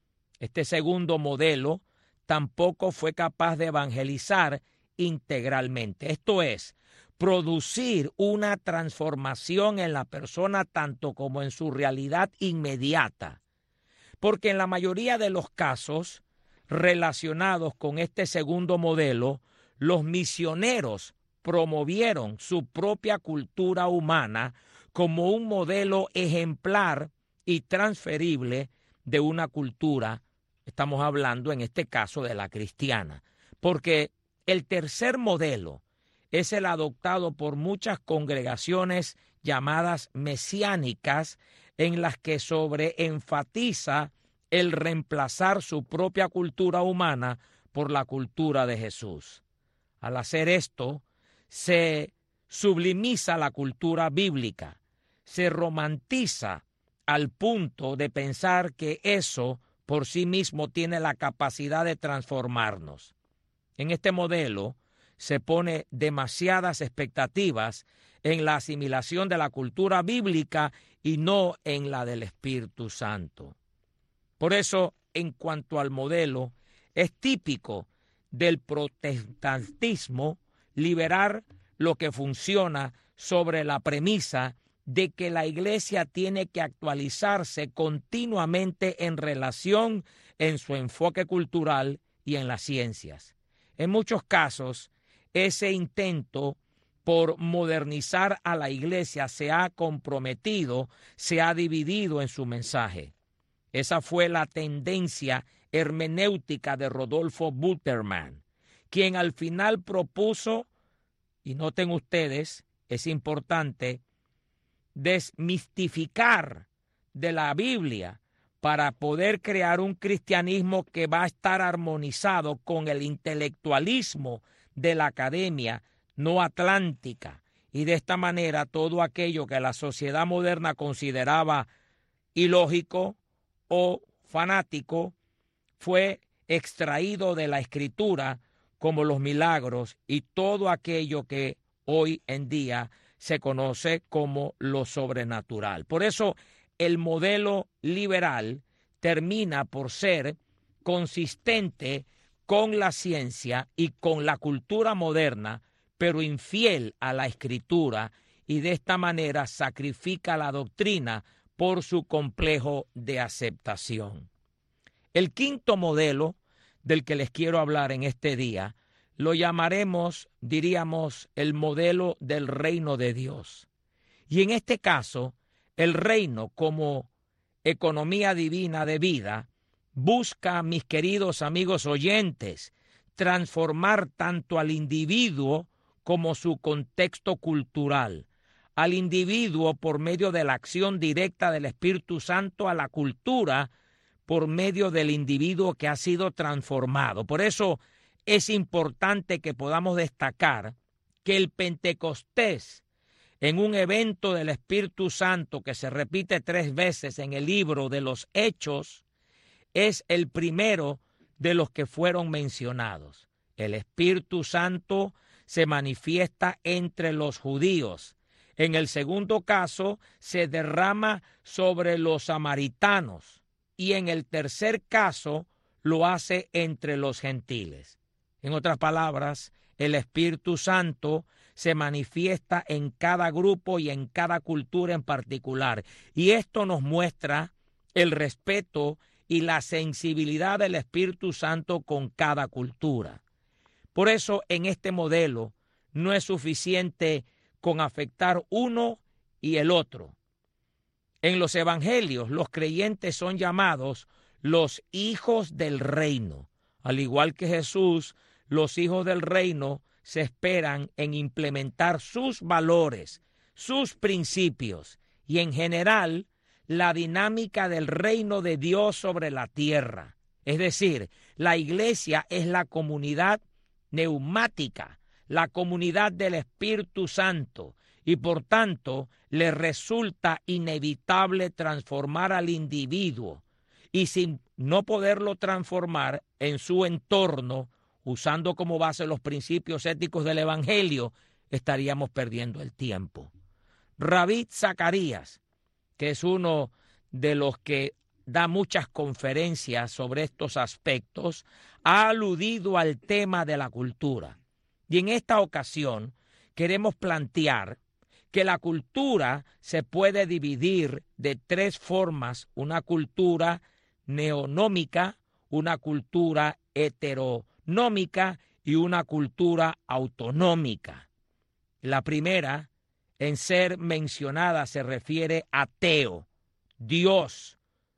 Este segundo modelo tampoco fue capaz de evangelizar integralmente. Esto es, producir una transformación en la persona tanto como en su realidad inmediata. Porque en la mayoría de los casos relacionados con este segundo modelo, los misioneros promovieron su propia cultura humana como un modelo ejemplar y transferible de una cultura, estamos hablando en este caso de la cristiana, porque el tercer modelo es el adoptado por muchas congregaciones llamadas mesiánicas, en las que sobreenfatiza el reemplazar su propia cultura humana por la cultura de Jesús. Al hacer esto, se sublimiza la cultura bíblica, se romantiza al punto de pensar que eso por sí mismo tiene la capacidad de transformarnos. En este modelo se pone demasiadas expectativas en la asimilación de la cultura bíblica y no en la del Espíritu Santo. Por eso, en cuanto al modelo, es típico del protestantismo liberar lo que funciona sobre la premisa de que la Iglesia tiene que actualizarse continuamente en relación en su enfoque cultural y en las ciencias. En muchos casos, ese intento por modernizar a la Iglesia se ha comprometido, se ha dividido en su mensaje. Esa fue la tendencia hermenéutica de Rodolfo Bultmann, quien al final propuso, y noten ustedes, es importante, desmistificar de la Biblia para poder crear un cristianismo que va a estar armonizado con el intelectualismo de la academia no atlántica, y de esta manera todo aquello que la sociedad moderna consideraba ilógico o fanático fue extraído de la Escritura, como los milagros y todo aquello que hoy en día se conoce como lo sobrenatural. Por eso el modelo liberal termina por ser consistente con la ciencia y con la cultura moderna, pero infiel a la Escritura, y de esta manera sacrifica la doctrina por su complejo de aceptación. El quinto modelo del que les quiero hablar en este día lo llamaremos, diríamos, el modelo del reino de Dios. Y en este caso, el reino como economía divina de vida busca, mis queridos amigos oyentes, transformar tanto al individuo como su contexto cultural, al individuo por medio de la acción directa del Espíritu Santo, a la cultura por medio del individuo que ha sido transformado. Por eso es importante que podamos destacar que el Pentecostés, en un evento del Espíritu Santo que se repite tres veces en el libro de los Hechos, es el primero de los que fueron mencionados. El Espíritu Santo se manifiesta entre los judíos. En el segundo caso, se derrama sobre los samaritanos. Y en el tercer caso, lo hace entre los gentiles. En otras palabras, el Espíritu Santo se manifiesta en cada grupo y en cada cultura en particular. Y esto nos muestra el respeto y la sensibilidad del Espíritu Santo con cada cultura. Por eso, en este modelo, no es suficiente con afectar uno y el otro. En los evangelios, los creyentes son llamados los hijos del reino. Al igual que Jesús, los hijos del reino se esperan en implementar sus valores, sus principios y, en general, la dinámica del reino de Dios sobre la tierra. Es decir, la iglesia es la comunidad neumática, la comunidad del Espíritu Santo, y por tanto le resulta inevitable transformar al individuo, y sin no poderlo transformar en su entorno, usando como base los principios éticos del Evangelio, estaríamos perdiendo el tiempo. Rabí Zacarías, que es uno de los que da muchas conferencias sobre estos aspectos, ha aludido al tema de la cultura. Y en esta ocasión queremos plantear que la cultura se puede dividir de tres formas: una cultura neonómica, una cultura heteronómica y una cultura autonómica. La primera, en ser mencionada, se refiere a teo, Dios,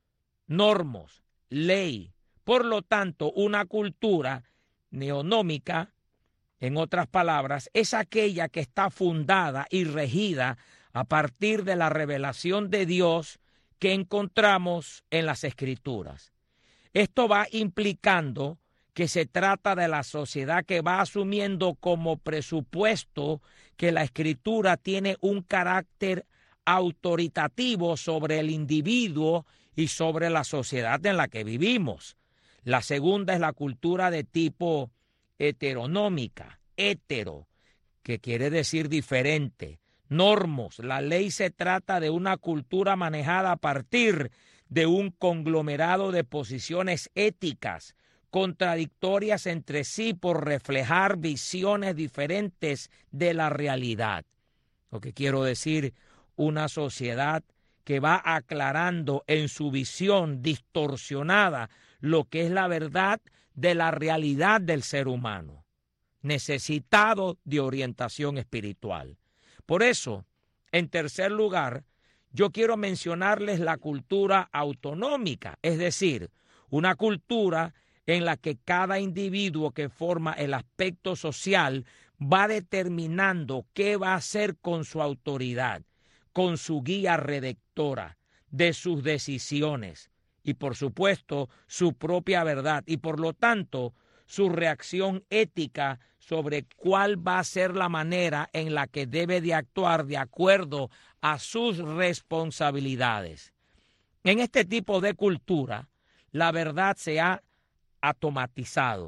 normos, ley. Por lo tanto, una cultura neonómica, en otras palabras, es aquella que está fundada y regida a partir de la revelación de Dios que encontramos en las Escrituras. Esto va implicando que se trata de la sociedad que va asumiendo como presupuesto que la Escritura tiene un carácter autoritativo sobre el individuo y sobre la sociedad en la que vivimos. La segunda es la cultura de tipo heteronómica, hetero, que quiere decir diferente. Normos, la ley se trata de una cultura manejada a partir de un conglomerado de posiciones éticas, contradictorias entre sí por reflejar visiones diferentes de la realidad. Lo que quiero decir, una sociedad que va aclarando en su visión distorsionada lo que es la verdad de la realidad del ser humano, necesitado de orientación espiritual. Por eso, en tercer lugar, yo quiero mencionarles la cultura autonómica, es decir, una cultura en la que cada individuo que forma el aspecto social va determinando qué va a hacer con su autoridad, con su guía redactora de sus decisiones y, por supuesto, su propia verdad y, por lo tanto, su reacción ética sobre cuál va a ser la manera en la que debe de actuar de acuerdo a sus responsabilidades. En este tipo de cultura, la verdad se ha automatizado,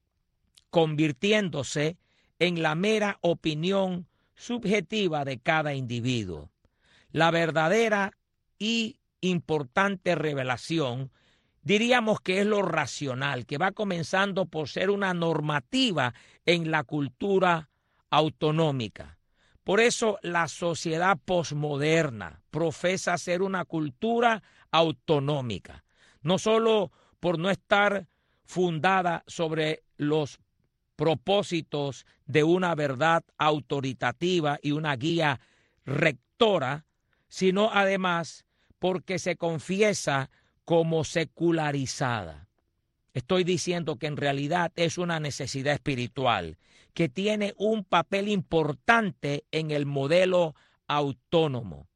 convirtiéndose en la mera opinión subjetiva de cada individuo. La verdadera y importante revelación, diríamos que es lo racional, que va comenzando por ser una normativa en la cultura autonómica. Por eso la sociedad posmoderna profesa ser una cultura autonómica, no solo por no estar fundada sobre los propósitos de una verdad autoritativa y una guía rectora, sino además porque se confiesa como secularizada. Estoy diciendo que en realidad es una necesidad espiritual que tiene un papel importante en el modelo autónomo.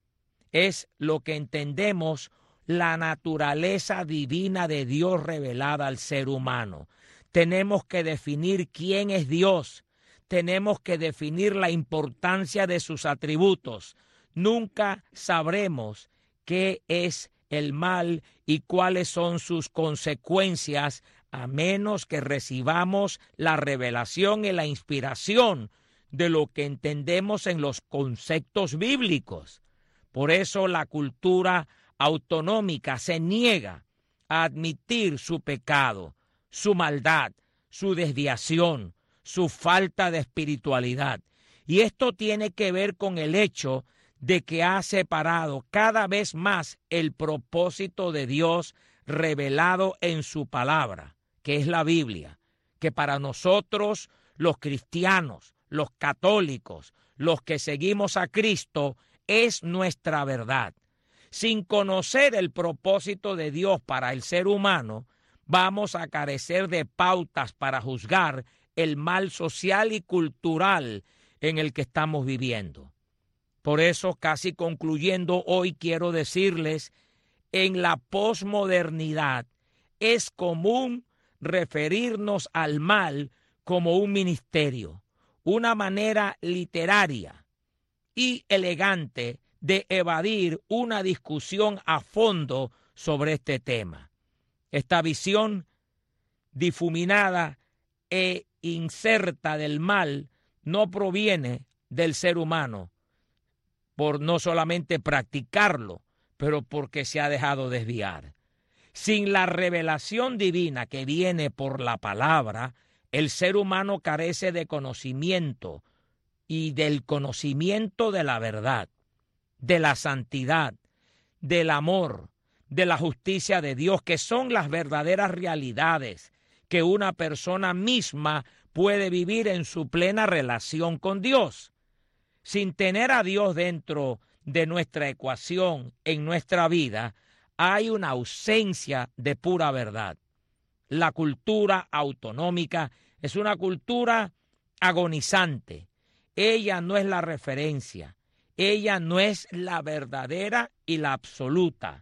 Es lo que entendemos la naturaleza divina de Dios revelada al ser humano. Tenemos que definir quién es Dios. Tenemos que definir la importancia de sus atributos. Nunca sabremos qué es el mal y cuáles son sus consecuencias a menos que recibamos la revelación y la inspiración de lo que entendemos en los conceptos bíblicos. Por eso la cultura autonómica se niega a admitir su pecado, su maldad, su desviación, su falta de espiritualidad. Y esto tiene que ver con el hecho de que ha separado cada vez más el propósito de Dios revelado en su palabra, que es la Biblia, que para nosotros los cristianos, los católicos, los que seguimos a Cristo, es nuestra verdad. Sin conocer el propósito de Dios para el ser humano, vamos a carecer de pautas para juzgar el mal social y cultural en el que estamos viviendo. Por eso, casi concluyendo hoy, quiero decirles, en la posmodernidad es común referirnos al mal como un ministerio, una manera literaria y elegante de evadir una discusión a fondo sobre este tema. Esta visión difuminada e incerta del mal no proviene del ser humano, por no solamente practicarlo, pero porque se ha dejado desviar. Sin la revelación divina que viene por la palabra, el ser humano carece de conocimiento y del conocimiento de la verdad, de la santidad, del amor, de la justicia de Dios, que son las verdaderas realidades que una persona misma puede vivir en su plena relación con Dios. Sin tener a Dios dentro de nuestra ecuación en nuestra vida, hay una ausencia de pura verdad. La cultura autonómica es una cultura agonizante. Ella no es la referencia. Ella no es la verdadera y la absoluta.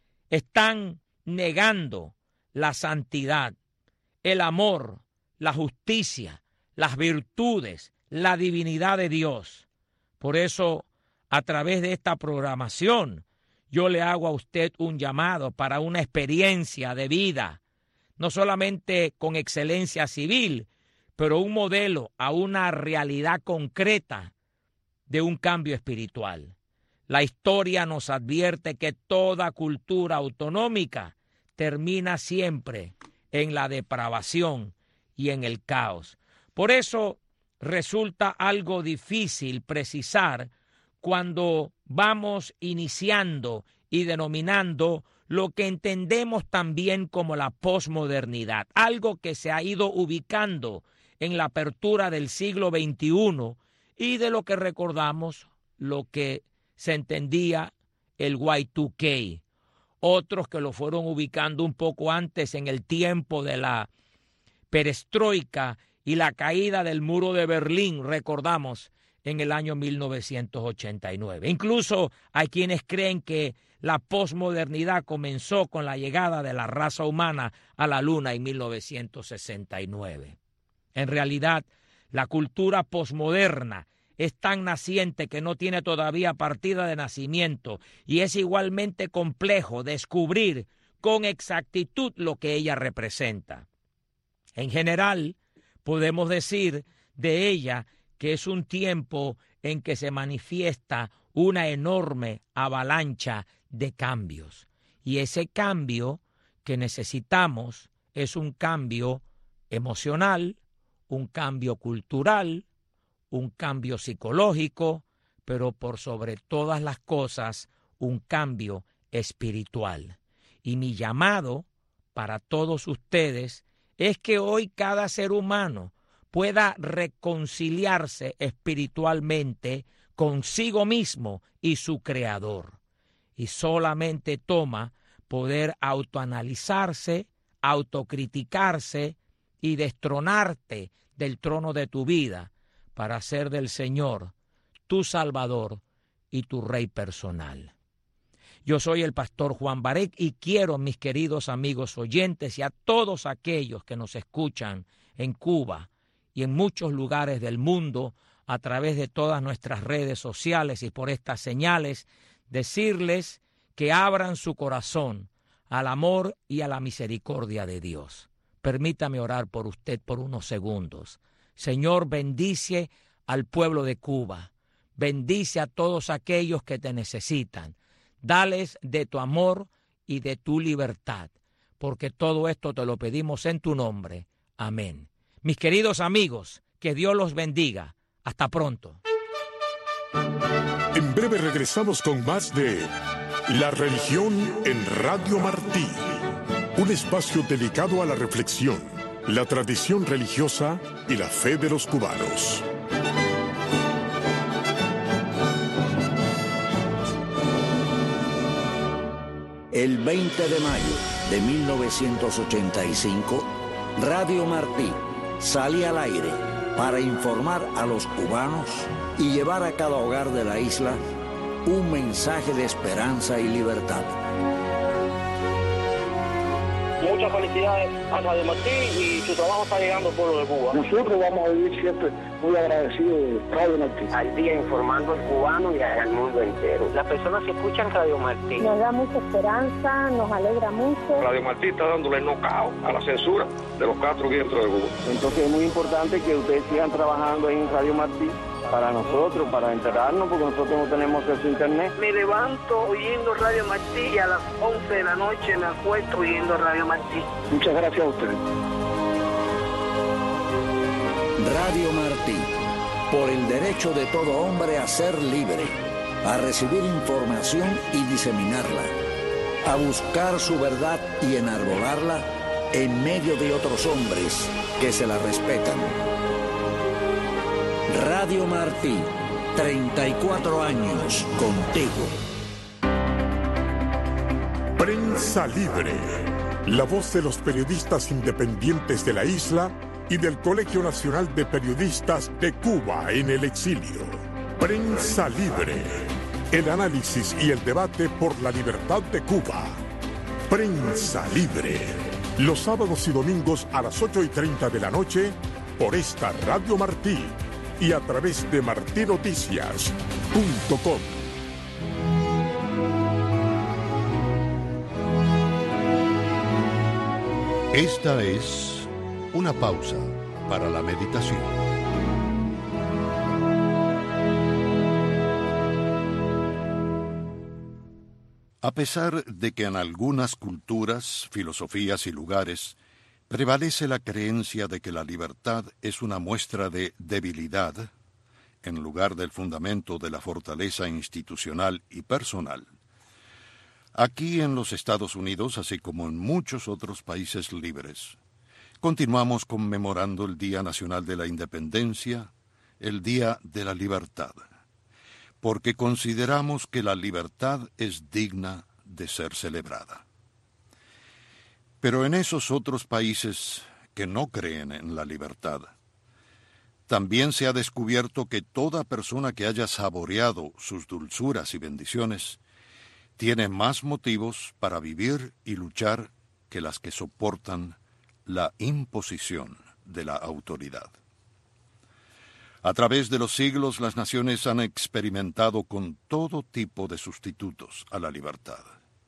Están negando la santidad, el amor, la justicia, las virtudes, la divinidad de Dios. Por eso, a través de esta programación, yo le hago a usted un llamado para una experiencia de vida, no solamente con excelencia civil, pero un modelo a una realidad concreta de un cambio espiritual. La historia nos advierte que toda cultura autonómica termina siempre en la depravación y en el caos. Por eso resulta algo difícil precisar cuando vamos iniciando y denominando lo que entendemos también como la posmodernidad, algo que se ha ido ubicando en la apertura del siglo veintiuno y de lo que recordamos lo que se entendía el Y dos K. Otros que lo fueron ubicando un poco antes en el tiempo de la perestroika y la caída del muro de Berlín, recordamos, en el año mil novecientos ochenta y nueve. Incluso hay quienes creen que la posmodernidad comenzó con la llegada de la raza humana a la Luna en mil novecientos sesenta y nueve. En realidad, la cultura posmoderna es tan naciente que no tiene todavía partida de nacimiento y es igualmente complejo descubrir con exactitud lo que ella representa. En general, podemos decir de ella que es un tiempo en que se manifiesta una enorme avalancha de cambios. Y ese cambio que necesitamos es un cambio emocional, un cambio cultural, un cambio psicológico, pero por sobre todas las cosas, un cambio espiritual. Y mi llamado para todos ustedes es que hoy cada ser humano pueda reconciliarse espiritualmente consigo mismo y su Creador. Y solamente toma poder autoanalizarse, autocriticarse y destronarte del trono de tu vida para hacer del Señor tu Salvador y tu Rey personal. Yo soy el pastor Juan Barek y quiero, mis queridos amigos oyentes y a todos aquellos que nos escuchan en Cuba y en muchos lugares del mundo a través de todas nuestras redes sociales y por estas señales, decirles que abran su corazón al amor y a la misericordia de Dios. Permítame orar por usted por unos segundos. Señor, bendice al pueblo de Cuba. Bendice a todos aquellos que te necesitan. Dales de tu amor y de tu libertad, porque todo esto te lo pedimos en tu nombre. Amén. Mis queridos amigos, que Dios los bendiga. Hasta pronto. En breve regresamos con más de La Religión en Radio Martí, un espacio dedicado a la reflexión, la tradición religiosa y la fe de los cubanos. El veinte de mayo de mil novecientos ochenta y cinco, Radio Martí salía al aire para informar a los cubanos y llevar a cada hogar de la isla un mensaje de esperanza y libertad. Muchas felicidades a Radio Martí y su trabajo está llegando al pueblo de Cuba. Nosotros vamos a vivir siempre muy agradecidos de Radio Martí. Al día informando al cubano y al mundo entero. Las personas que escuchan Radio Martí nos da mucha esperanza, nos alegra mucho. Radio Martí está dándole knockout a la censura de los cuatro vientos de Cuba. Entonces es muy importante que ustedes sigan trabajando en Radio Martí para nosotros, para enterarnos, porque nosotros no tenemos acceso a internet. Me levanto oyendo Radio Martí y a las once de la noche me acuesto oyendo Radio Martí. Muchas gracias a ustedes. Radio Martí, por el derecho de todo hombre a ser libre, a recibir información y diseminarla, a buscar su verdad y enarbolarla en medio de otros hombres que se la respetan. Radio Martí, treinta y cuatro años contigo. Prensa Libre, la voz de los periodistas independientes de la isla y del Colegio Nacional de Periodistas de Cuba en el exilio. Prensa Libre, el análisis y el debate por la libertad de Cuba. Prensa Libre, los sábados y domingos a las ocho y treinta de la noche por esta Radio Martí y a través de martí noticias punto com. Esta es una pausa para la meditación. A pesar de que en algunas culturas, filosofías y lugares prevalece la creencia de que la libertad es una muestra de debilidad, en lugar del fundamento de la fortaleza institucional y personal, aquí en los Estados Unidos, así como en muchos otros países libres, continuamos conmemorando el Día Nacional de la Independencia, el Día de la Libertad, porque consideramos que la libertad es digna de ser celebrada. Pero en esos otros países que no creen en la libertad, también se ha descubierto que toda persona que haya saboreado sus dulzuras y bendiciones tiene más motivos para vivir y luchar que las que soportan la imposición de la autoridad. A través de los siglos, las naciones han experimentado con todo tipo de sustitutos a la libertad.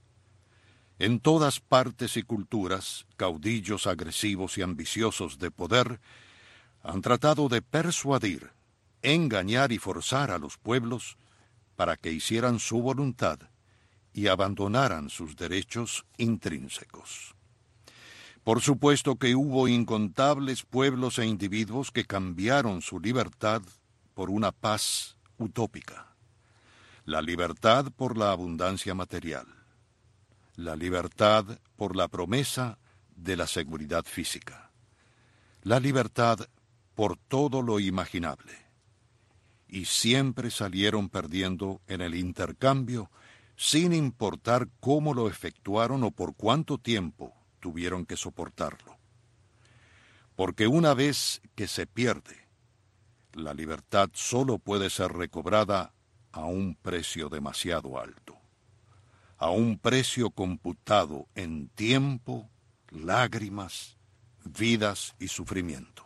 En todas partes y culturas, caudillos agresivos y ambiciosos de poder han tratado de persuadir, engañar y forzar a los pueblos para que hicieran su voluntad y abandonaran sus derechos intrínsecos. Por supuesto que hubo incontables pueblos e individuos que cambiaron su libertad por una paz utópica, la libertad por la abundancia material, la libertad por la promesa de la seguridad física, la libertad por todo lo imaginable, y siempre salieron perdiendo en el intercambio sin importar cómo lo efectuaron o por cuánto tiempo tuvieron que soportarlo. Porque una vez que se pierde, la libertad solo puede ser recobrada a un precio demasiado alto, a un precio computado en tiempo, lágrimas, vidas y sufrimiento.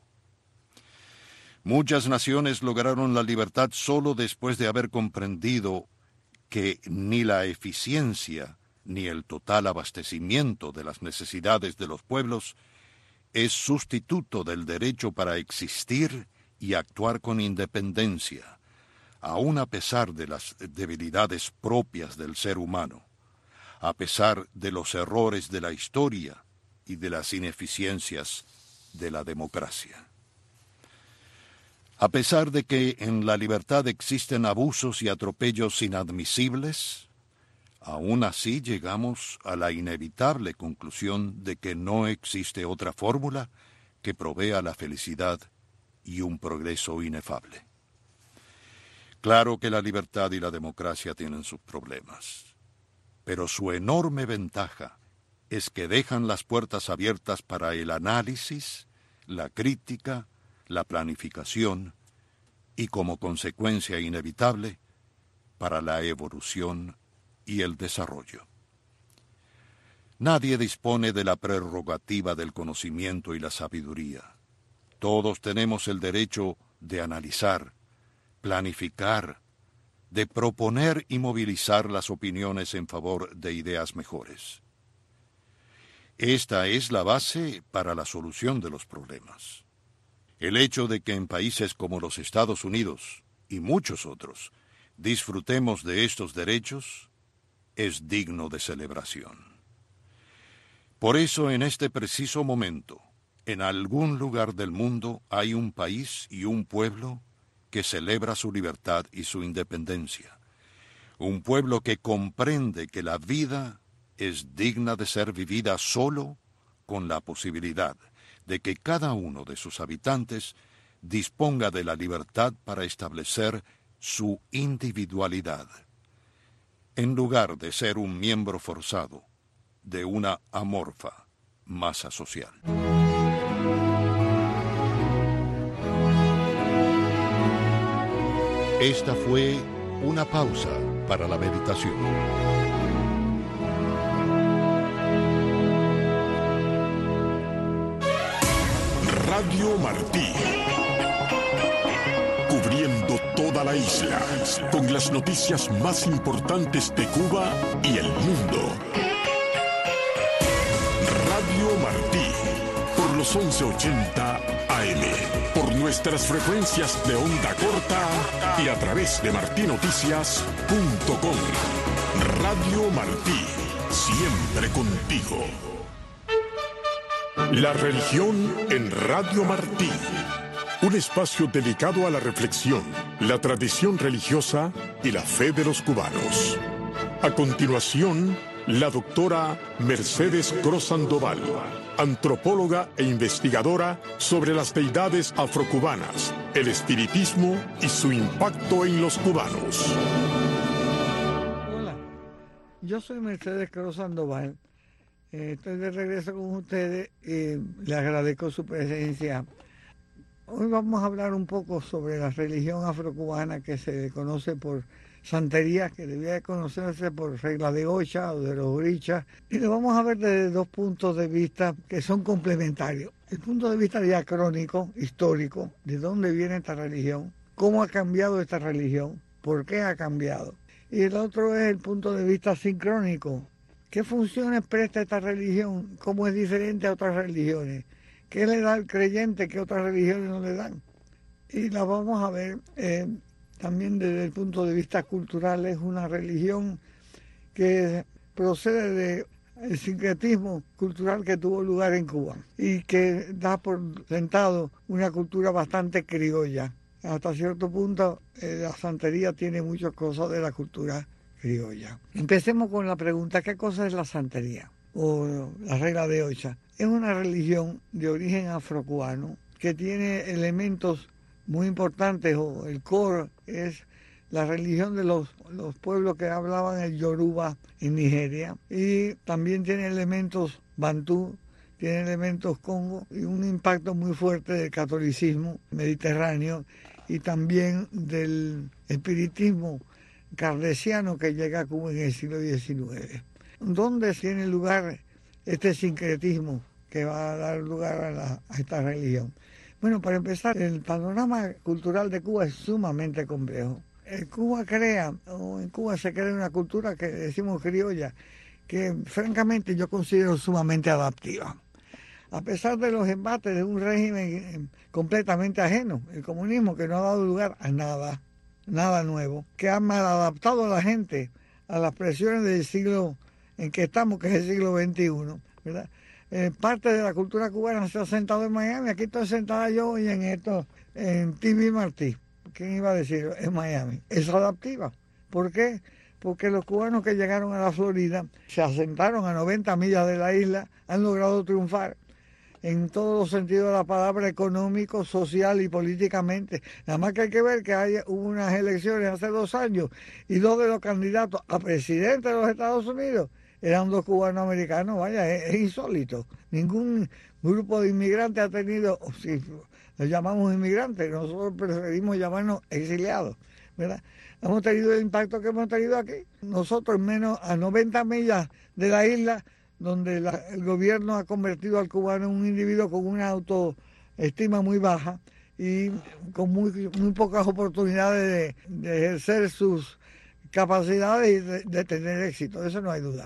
Muchas naciones lograron la libertad solo después de haber comprendido que ni la eficiencia ni el total abastecimiento de las necesidades de los pueblos es sustituto del derecho para existir y actuar con independencia, aun a pesar de las debilidades propias del ser humano, a pesar de los errores de la historia y de las ineficiencias de la democracia. A pesar de que en la libertad existen abusos y atropellos inadmisibles, aún así llegamos a la inevitable conclusión de que no existe otra fórmula que provea la felicidad y un progreso inefable. Claro que la libertad y la democracia tienen sus problemas, pero su enorme ventaja es que dejan las puertas abiertas para el análisis, la crítica, la planificación y, como consecuencia inevitable, para la evolución y el desarrollo. Nadie dispone de la prerrogativa del conocimiento y la sabiduría. Todos tenemos el derecho de analizar, planificar, de proponer y movilizar las opiniones en favor de ideas mejores. Esta es la base para la solución de los problemas. El hecho de que en países como los Estados Unidos y muchos otros disfrutemos de estos derechos es digno de celebración. Por eso, en este preciso momento, en algún lugar del mundo hay un país y un pueblo que celebra su libertad y su independencia. Un pueblo que comprende que la vida es digna de ser vivida solo con la posibilidad de que cada uno de sus habitantes disponga de la libertad para establecer su individualidad, en lugar de ser un miembro forzado de una amorfa masa social. Esta fue una pausa para la meditación. Radio Martí, cubriendo toda la isla, con las noticias más importantes de Cuba y el mundo. Radio Martí, por los once ochenta A M, por nuestras frecuencias de onda corta y a través de martí noticias punto com. Radio Martí, siempre contigo. La religión en Radio Martí. Un espacio dedicado a la reflexión, la tradición religiosa y la fe de los cubanos. A continuación, la doctora Mercedes Cruz Sandoval, antropóloga e investigadora sobre las deidades afrocubanas, el espiritismo y su impacto en los cubanos. Hola, yo soy Mercedes Cruz Sandoval. Eh, estoy de regreso con ustedes y le agradezco su presencia. Hoy vamos a hablar un poco sobre la religión afrocubana que se conoce por santería, que debía de conocerse por regla de Ocha o de los orichas, y lo vamos a ver desde dos puntos de vista que son complementarios. El punto de vista diacrónico, histórico, de dónde viene esta religión, cómo ha cambiado esta religión, por qué ha cambiado. Y el otro es el punto de vista sincrónico. ¿Qué funciones presta esta religión? ¿Cómo es diferente a otras religiones? ¿Qué le da al creyente que otras religiones no le dan? Y la vamos a ver eh, también desde el punto de vista cultural. Es una religión que procede del sincretismo cultural que tuvo lugar en Cuba y que da por sentado una cultura bastante criolla. Hasta cierto punto eh, la santería tiene muchas cosas de la cultura criolla. Empecemos con la pregunta, ¿qué cosa es la santería o la regla de Ocha? Es una religión de origen afrocubano que tiene elementos muy importantes, o el core es la religión de los, los pueblos que hablaban el Yoruba en Nigeria, y también tiene elementos bantú, tiene elementos congo y un impacto muy fuerte del catolicismo mediterráneo y también del espiritismo kardeciano que llega a Cuba en el siglo diecinueve. ¿Dónde tiene lugar este sincretismo que va a dar lugar a, la, a esta religión? Bueno, para empezar, el panorama cultural de Cuba es sumamente complejo. En Cuba crea, o en Cuba se crea una cultura que decimos criolla, que francamente yo considero sumamente adaptiva. A pesar de los embates de un régimen completamente ajeno, el comunismo, que no ha dado lugar a nada, nada nuevo, que ha mal adaptado a la gente a las presiones del siglo en que estamos, que es el siglo veintiuno, ¿verdad? Eh, parte de la cultura cubana se ha sentado en Miami. Aquí estoy sentada yo hoy en esto, en T V Martí. ¿Quién iba a decir? En Miami. Es adaptiva. ¿Por qué? Porque los cubanos que llegaron a la Florida se asentaron a noventa millas de la isla, han logrado triunfar en todos los sentidos de la palabra, económico, social y políticamente. Nada más que hay que ver que hay, hubo unas elecciones hace dos años y dos de los candidatos a presidente de los Estados Unidos eran dos cubanos americanos. Vaya, es, es insólito. Ningún grupo de inmigrantes ha tenido, o si los llamamos inmigrantes, nosotros preferimos llamarnos exiliados, ¿verdad? Hemos tenido el impacto que hemos tenido aquí. Nosotros, menos a noventa millas de la isla, donde la, el gobierno ha convertido al cubano en un individuo con una autoestima muy baja y con muy, muy pocas oportunidades de, de ejercer sus capacidades y de, de tener éxito, eso no hay duda.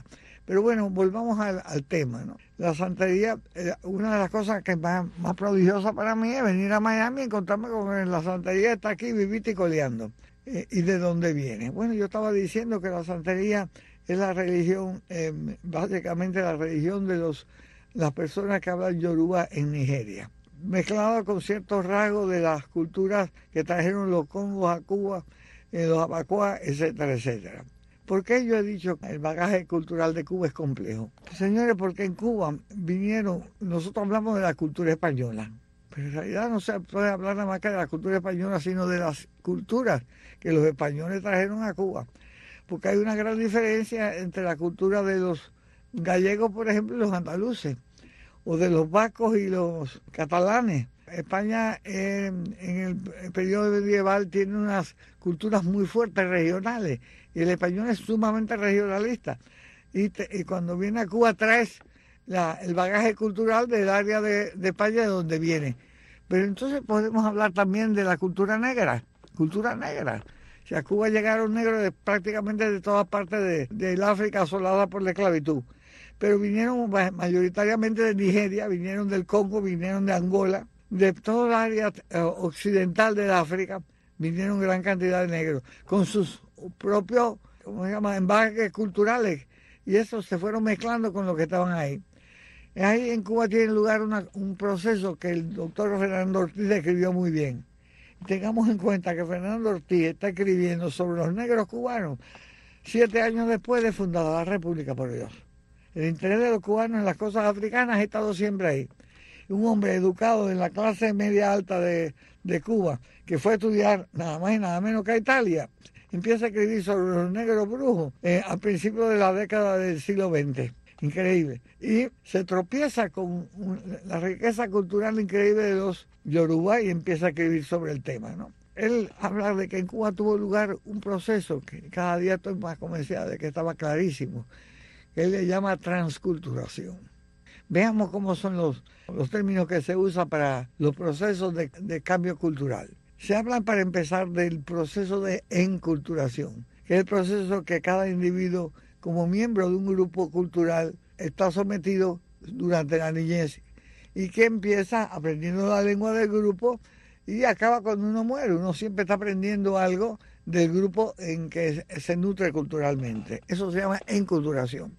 Pero bueno, volvamos al, al tema, ¿no? La santería, eh, una de las cosas que es más, más prodigiosa para mí es venir a Miami y encontrarme con que la santería está aquí vivita y coleando. Eh, ¿Y de dónde viene? Bueno, yo estaba diciendo que la santería es la religión, eh, básicamente la religión de los las personas que hablan yoruba en Nigeria, mezclado con ciertos rasgos de las culturas que trajeron los congos a Cuba, eh, los abacuá, etcétera, etcétera. ¿Por qué yo he dicho que el bagaje cultural de Cuba es complejo? Señores, porque en Cuba vinieron, nosotros hablamos de la cultura española, pero en realidad no se puede hablar nada más que de la cultura española, sino de las culturas que los españoles trajeron a Cuba. Porque hay una gran diferencia entre la cultura de los gallegos, por ejemplo, y los andaluces, o de los vascos y los catalanes. España eh, en el periodo medieval tiene unas culturas muy fuertes regionales y el español es sumamente regionalista. Y, te, y cuando viene a Cuba traes la, el bagaje cultural del área de, de España de donde viene. Pero entonces podemos hablar también de la cultura negra, cultura negra. Si a Cuba llegaron negros de, prácticamente de todas partes de, del África asolada por la esclavitud. Pero vinieron mayoritariamente de Nigeria, vinieron del Congo, vinieron de Angola, de toda el área eh, occidental del África, vinieron gran cantidad de negros, con sus propios, ¿cómo se llama?, embarques culturales, y eso se fueron mezclando con los que estaban ahí. Ahí en Cuba tiene lugar una, un proceso que el doctor Fernando Ortiz describió muy bien. Tengamos en cuenta que Fernando Ortiz está escribiendo sobre los negros cubanos siete años después de fundada la República, por Dios. El interés de los cubanos en las cosas africanas ha estado siempre ahí. Un hombre educado en la clase media alta de, de Cuba, que fue a estudiar nada más y nada menos que a Italia, empieza a escribir sobre los negros brujos eh, al principio de la década del siglo veinte. Increíble. Y se tropieza con un, la riqueza cultural increíble de los yoruba y empieza a escribir sobre el tema, ¿no? Él habla de que en Cuba tuvo lugar un proceso que cada día estoy más convencida de que estaba clarísimo, que él le llama transculturación. Veamos cómo son los, los términos que se usan para los procesos de, de cambio cultural. Se habla, para empezar, del proceso de enculturación, que es el proceso que cada individuo, como miembro de un grupo cultural, está sometido durante la niñez y que empieza aprendiendo la lengua del grupo y acaba cuando uno muere. Uno siempre está aprendiendo algo del grupo en que se nutre culturalmente. Eso se llama enculturación.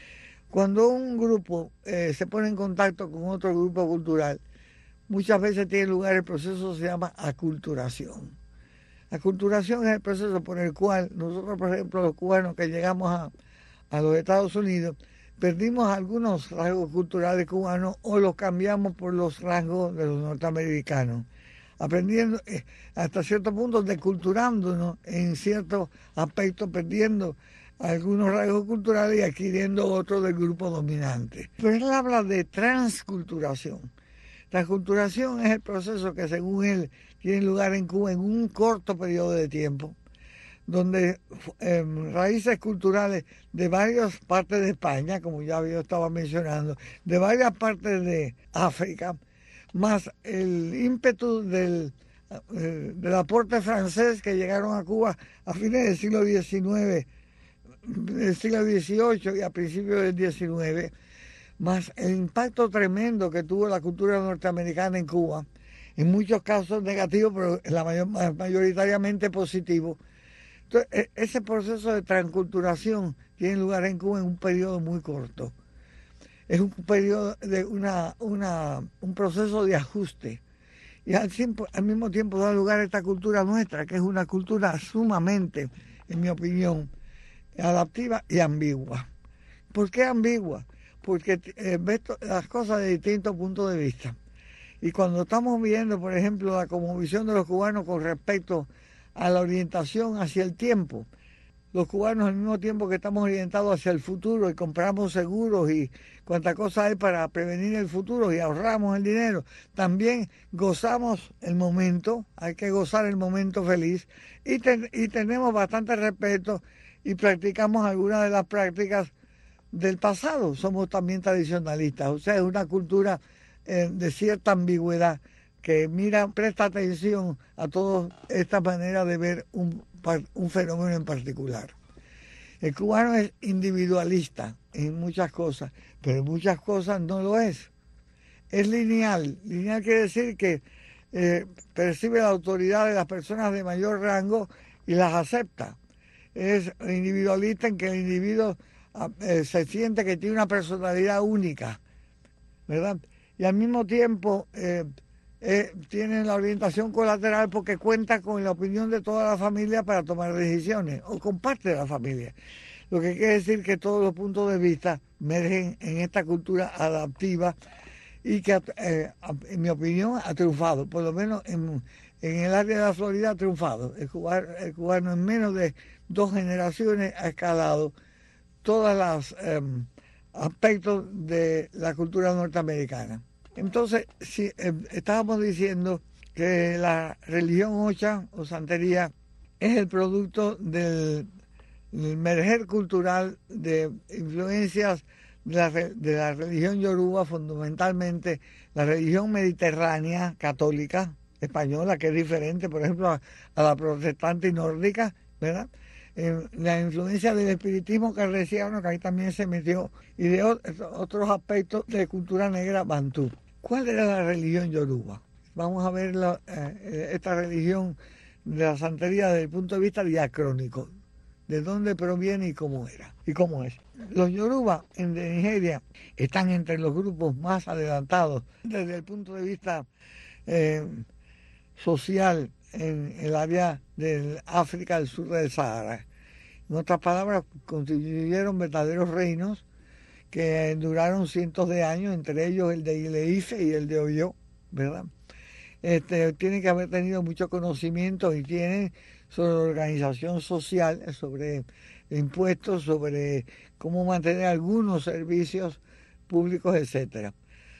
Cuando un grupo eh, se pone en contacto con otro grupo cultural, muchas veces tiene lugar el proceso que se llama aculturación. Aculturación es el proceso por el cual nosotros, por ejemplo, los cubanos que llegamos a, a los Estados Unidos, perdimos algunos rasgos culturales cubanos o los cambiamos por los rasgos de los norteamericanos, aprendiendo eh, hasta cierto punto, deculturándonos en ciertos aspectos, perdiendo algunos rasgos culturales y adquiriendo otros del grupo dominante. Pero él habla de transculturación. Transculturación es el proceso que, según él, tiene lugar en Cuba en un corto periodo de tiempo, donde eh, raíces culturales de varias partes de España, como ya yo estaba mencionando, de varias partes de África, más el ímpetu del, eh, del aporte francés que llegaron a Cuba a fines del siglo diecinueve, del siglo dieciocho y a principios del diecinueve, más el impacto tremendo que tuvo la cultura norteamericana en Cuba, en muchos casos negativos, pero en la mayor, mayoritariamente positivos. Entonces, ese proceso de transculturación tiene lugar en Cuba en un periodo muy corto. Es un periodo de una, una, un proceso de ajuste. Y al, tiempo, al mismo tiempo da lugar a esta cultura nuestra, que es una cultura sumamente, en mi opinión, adaptiva y ambigua. ¿Por qué ambigua? Porque eh, ves las cosas de distintos puntos de vista. Y cuando estamos viendo, por ejemplo, la cosmovisión de los cubanos con respecto a la orientación hacia el tiempo, los cubanos al mismo tiempo que estamos orientados hacia el futuro y compramos seguros y cuánta cosa hay para prevenir el futuro y ahorramos el dinero, también gozamos el momento, hay que gozar el momento feliz y, ten, y tenemos bastante respeto y practicamos algunas de las prácticas del pasado. Somos también tradicionalistas, o sea, es una cultura eh, de cierta ambigüedad que mira, presta atención a toda esta manera de ver un, un fenómeno en particular. El cubano es individualista en muchas cosas, pero en muchas cosas no lo es. Es lineal. Lineal quiere decir que eh, percibe la autoridad de las personas de mayor rango y las acepta. Es individualista en que el individuo eh, se siente que tiene una personalidad única, ¿verdad? Y al mismo tiempo eh, eh, tiene la orientación colateral porque cuenta con la opinión de toda la familia para tomar decisiones, o con parte de la familia. Lo que quiere decir que todos los puntos de vista emergen en esta cultura adaptiva y que, eh, en mi opinión, ha triunfado, por lo menos en, en el área de la Florida ha triunfado. El cubano, el cubano en menos de dos generaciones ha escalado todos los eh, aspectos de la cultura norteamericana. Entonces, si eh, estábamos diciendo que la religión ocha o santería es el producto del, del emerger cultural de influencias de la, de la religión yoruba, fundamentalmente la religión mediterránea católica española, que es diferente, por ejemplo, a, a la protestante y nórdica, ¿verdad? Eh, la influencia del espiritismo cartesiano, que ahí también se metió, y de otros aspectos de cultura negra bantú. ¿Cuál era la religión yoruba? Vamos a ver la, eh, esta religión de la santería desde el punto de vista diacrónico, de dónde proviene y cómo era, y cómo es. Los yoruba en de Nigeria están entre los grupos más adelantados desde el punto de vista eh, social en el área del África del sur del Sahara. En otras palabras, constituyeron verdaderos reinos que duraron cientos de años, entre ellos el de Ile-Ife y el de Oyo, ¿verdad? Este, tienen que haber tenido mucho conocimiento y tienen sobre organización social, sobre impuestos, sobre cómo mantener algunos servicios públicos, etcétera.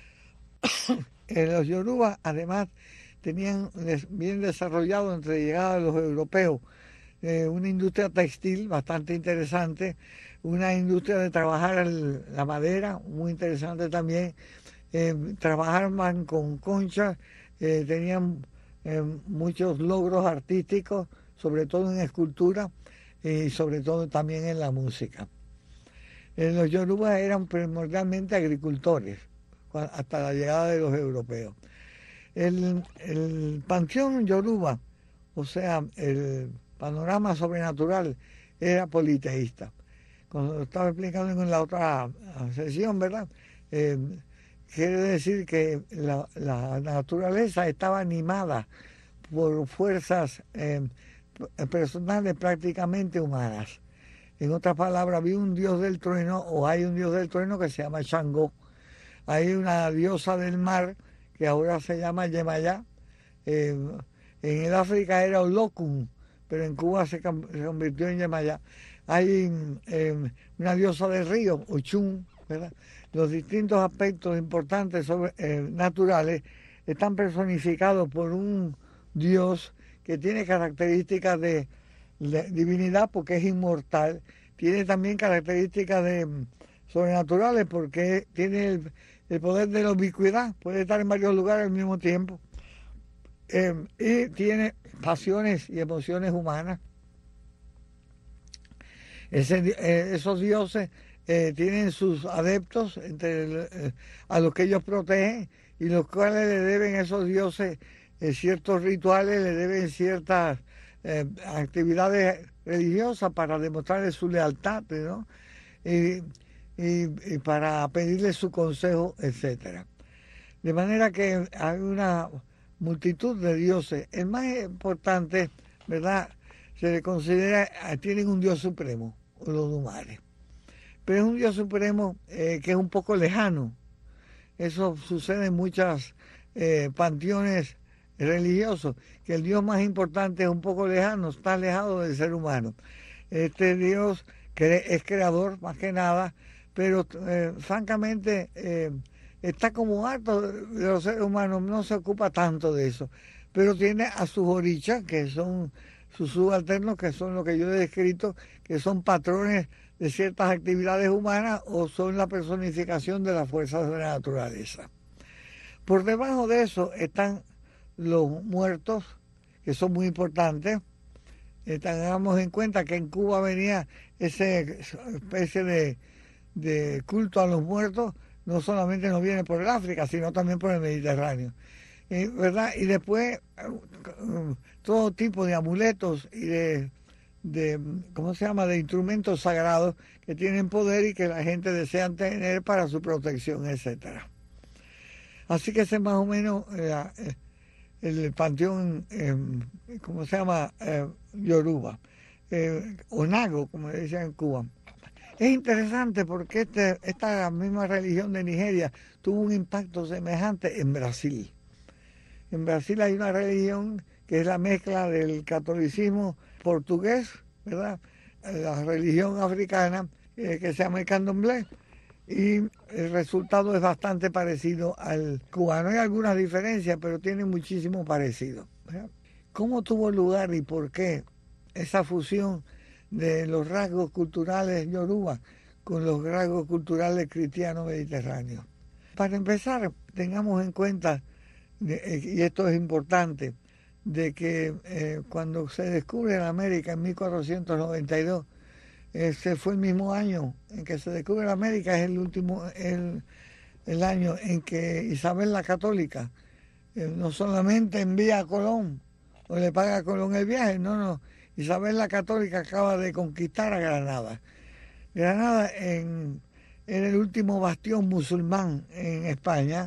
Los yoruba, además, tenían bien desarrollado entre la llegada de los europeos eh, una industria textil bastante interesante, una industria de trabajar la madera muy interesante también, eh, trabajaban con conchas, eh, tenían eh, muchos logros artísticos, sobre todo en escultura y sobre todo también en la música. Eh, los yorubas eran primordialmente agricultores hasta la llegada de los europeos. El, el panteón yoruba, o sea, el panorama sobrenatural, era politeísta. Cuando lo estaba explicando en la otra sesión, ¿verdad? Eh, quiere decir que la, la naturaleza estaba animada por fuerzas eh, personales prácticamente humanas. En otras palabras, había un dios del trueno, o hay un dios del trueno que se llama Shango. Hay una diosa del mar que ahora se llama Yemayá. Eh, en el África era Olokun, pero en Cuba se, se convirtió en Yemayá. Hay eh, una diosa del río, Ochun, ¿verdad? Los distintos aspectos importantes sobre, eh, naturales están personificados por un dios que tiene características de, de divinidad porque es inmortal, tiene también características de sobrenaturales porque tiene el, el poder de la ubicuidad, puede estar en varios lugares al mismo tiempo, eh, y tiene pasiones y emociones humanas. Ese, eh, esos dioses eh, tienen sus adeptos entre el, eh, a los que ellos protegen y los cuales le deben esos dioses eh, ciertos rituales, le deben ciertas eh, actividades religiosas para demostrarles su lealtad, ¿no? Y, y, y para pedirle su consejo, etcétera. De manera que hay una multitud de dioses. El más importante, ¿verdad? Se le considera, tienen un Dios supremo, los Dumares. Pero es un Dios supremo eh, que es un poco lejano. Eso sucede en muchos eh, panteones religiosos, que el Dios más importante es un poco lejano, está alejado del ser humano. Este Dios que es creador más que nada, pero eh, francamente eh, está como harto de los seres humanos, no se ocupa tanto de eso, pero tiene a sus orichas, que son sus subalternos, que son lo que yo he descrito, que son patrones de ciertas actividades humanas o son la personificación de las fuerzas de la naturaleza. Por debajo de eso están los muertos, que son muy importantes, Eh, tengamos en cuenta que en Cuba venía esa especie de, de culto a los muertos, no solamente nos viene por el África, sino también por el Mediterráneo. Eh, ¿verdad? Y después todo tipo de amuletos y de, de, ¿cómo se llama?, de instrumentos sagrados que tienen poder y que la gente desea tener para su protección, etcétera. Así que ese es más o menos eh, el panteón, eh, ¿cómo se llama?, eh, Yoruba, eh, o Nago, como le decían en Cuba. Es interesante porque este, esta misma religión de Nigeria tuvo un impacto semejante en Brasil. En Brasil hay una religión que es la mezcla del catolicismo portugués, ¿verdad?, la religión africana, eh, que se llama el candomblé, y el resultado es bastante parecido al cubano. Hay algunas diferencias, pero tiene muchísimo parecido, ¿verdad? ¿Cómo tuvo lugar y por qué esa fusión de los rasgos culturales yoruba con los rasgos culturales cristianos mediterráneos? Para empezar, tengamos en cuenta, y esto es importante, de que eh, cuando se descubre la América en mil cuatrocientos noventa y dos, ese fue el mismo año en que se descubre la América, es el último, el, el año en que Isabel la Católica eh, no solamente envía a Colón o le paga a Colón el viaje, no, no, Isabel la Católica acaba de conquistar a Granada. Granada en, era el último bastión musulmán en España,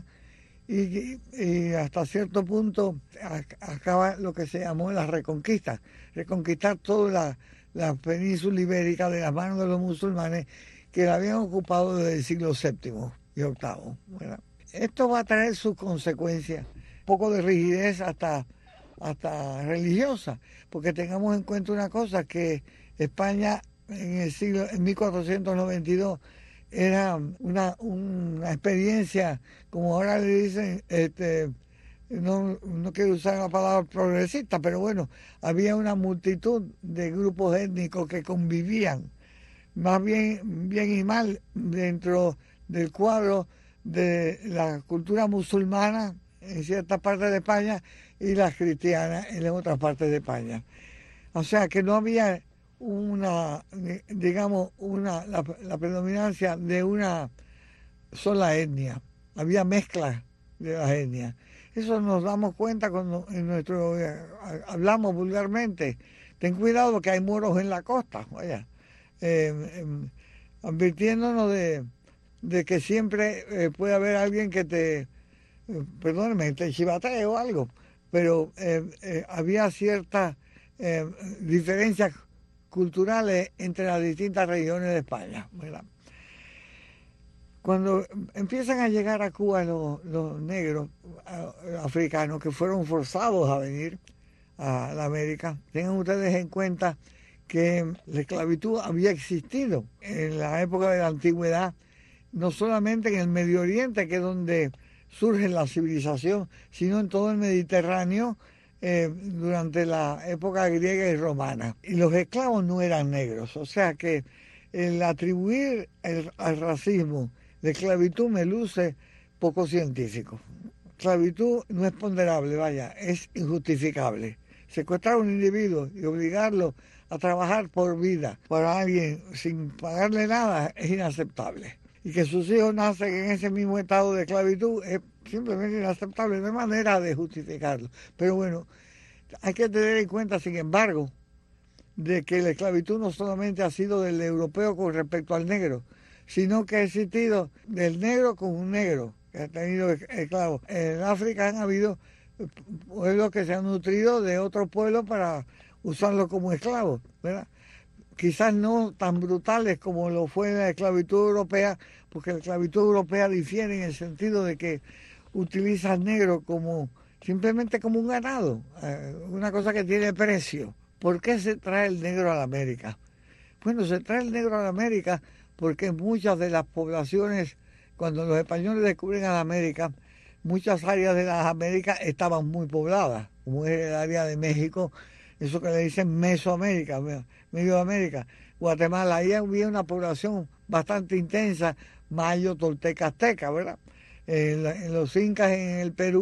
y, y hasta cierto punto acaba lo que se llamó la reconquista, reconquistar toda la, la península ibérica de las manos de los musulmanes que la habían ocupado desde el siglo séptimo y octavo. ¿Verdad? Esto va a traer sus consecuencias, un poco de rigidez hasta, hasta religiosa, porque tengamos en cuenta una cosa, que España en el siglo en mil cuatrocientos noventa y dos era una, una experiencia, como ahora le dicen, este, no, no quiero usar la palabra progresista, pero bueno, había una multitud de grupos étnicos que convivían, más bien, bien y mal, dentro del cuadro de la cultura musulmana en ciertas partes de España y las cristianas en otras partes de España. O sea que no había una, digamos, una la, la predominancia de una sola etnia, había mezclas de las etnias. Eso nos damos cuenta cuando en nuestro eh, hablamos vulgarmente. Ten cuidado porque hay moros en la costa, vaya, eh, eh, advirtiéndonos de, de que siempre eh, puede haber alguien que te, eh, perdóneme, te chivatee o algo, pero eh, eh, había ciertas eh, diferencias culturales entre las distintas regiones de España, ¿verdad? Cuando empiezan a llegar a Cuba los, los negros uh, africanos que fueron forzados a venir a la América, tengan ustedes en cuenta que la esclavitud había existido en la época de la antigüedad, no solamente en el Medio Oriente, que es donde surge la civilización, sino en todo el Mediterráneo, Eh, durante la época griega y romana. Y los esclavos no eran negros, o sea que el atribuir el, al racismo de esclavitud me luce poco científico. Esclavitud no es ponderable, vaya, es injustificable. Secuestrar a un individuo y obligarlo a trabajar por vida para alguien sin pagarle nada es inaceptable. Y que sus hijos nacen en ese mismo estado de esclavitud es simplemente inaceptable, no hay manera de justificarlo. Pero bueno, hay que tener en cuenta, sin embargo, de que la esclavitud no solamente ha sido del europeo con respecto al negro, sino que ha existido del negro con un negro, que ha tenido esclavos. En África han habido pueblos que se han nutrido de otros pueblos para usarlos como esclavos, ¿verdad? Quizás no tan brutales como lo fue la esclavitud europea, porque la esclavitud europea difiere en el sentido de que utiliza al negro como simplemente como un ganado, eh, una cosa que tiene precio. ¿Por qué se trae el negro a la América? Bueno, se trae el negro a la América porque muchas de las poblaciones, cuando los españoles descubren a la América, muchas áreas de las Américas estaban muy pobladas, como es el área de México, eso que le dicen Mesoamérica, Medioamérica, Guatemala. Ahí había una población bastante intensa, mayo, tolteca, azteca, ¿verdad? En, la, en los incas en el Perú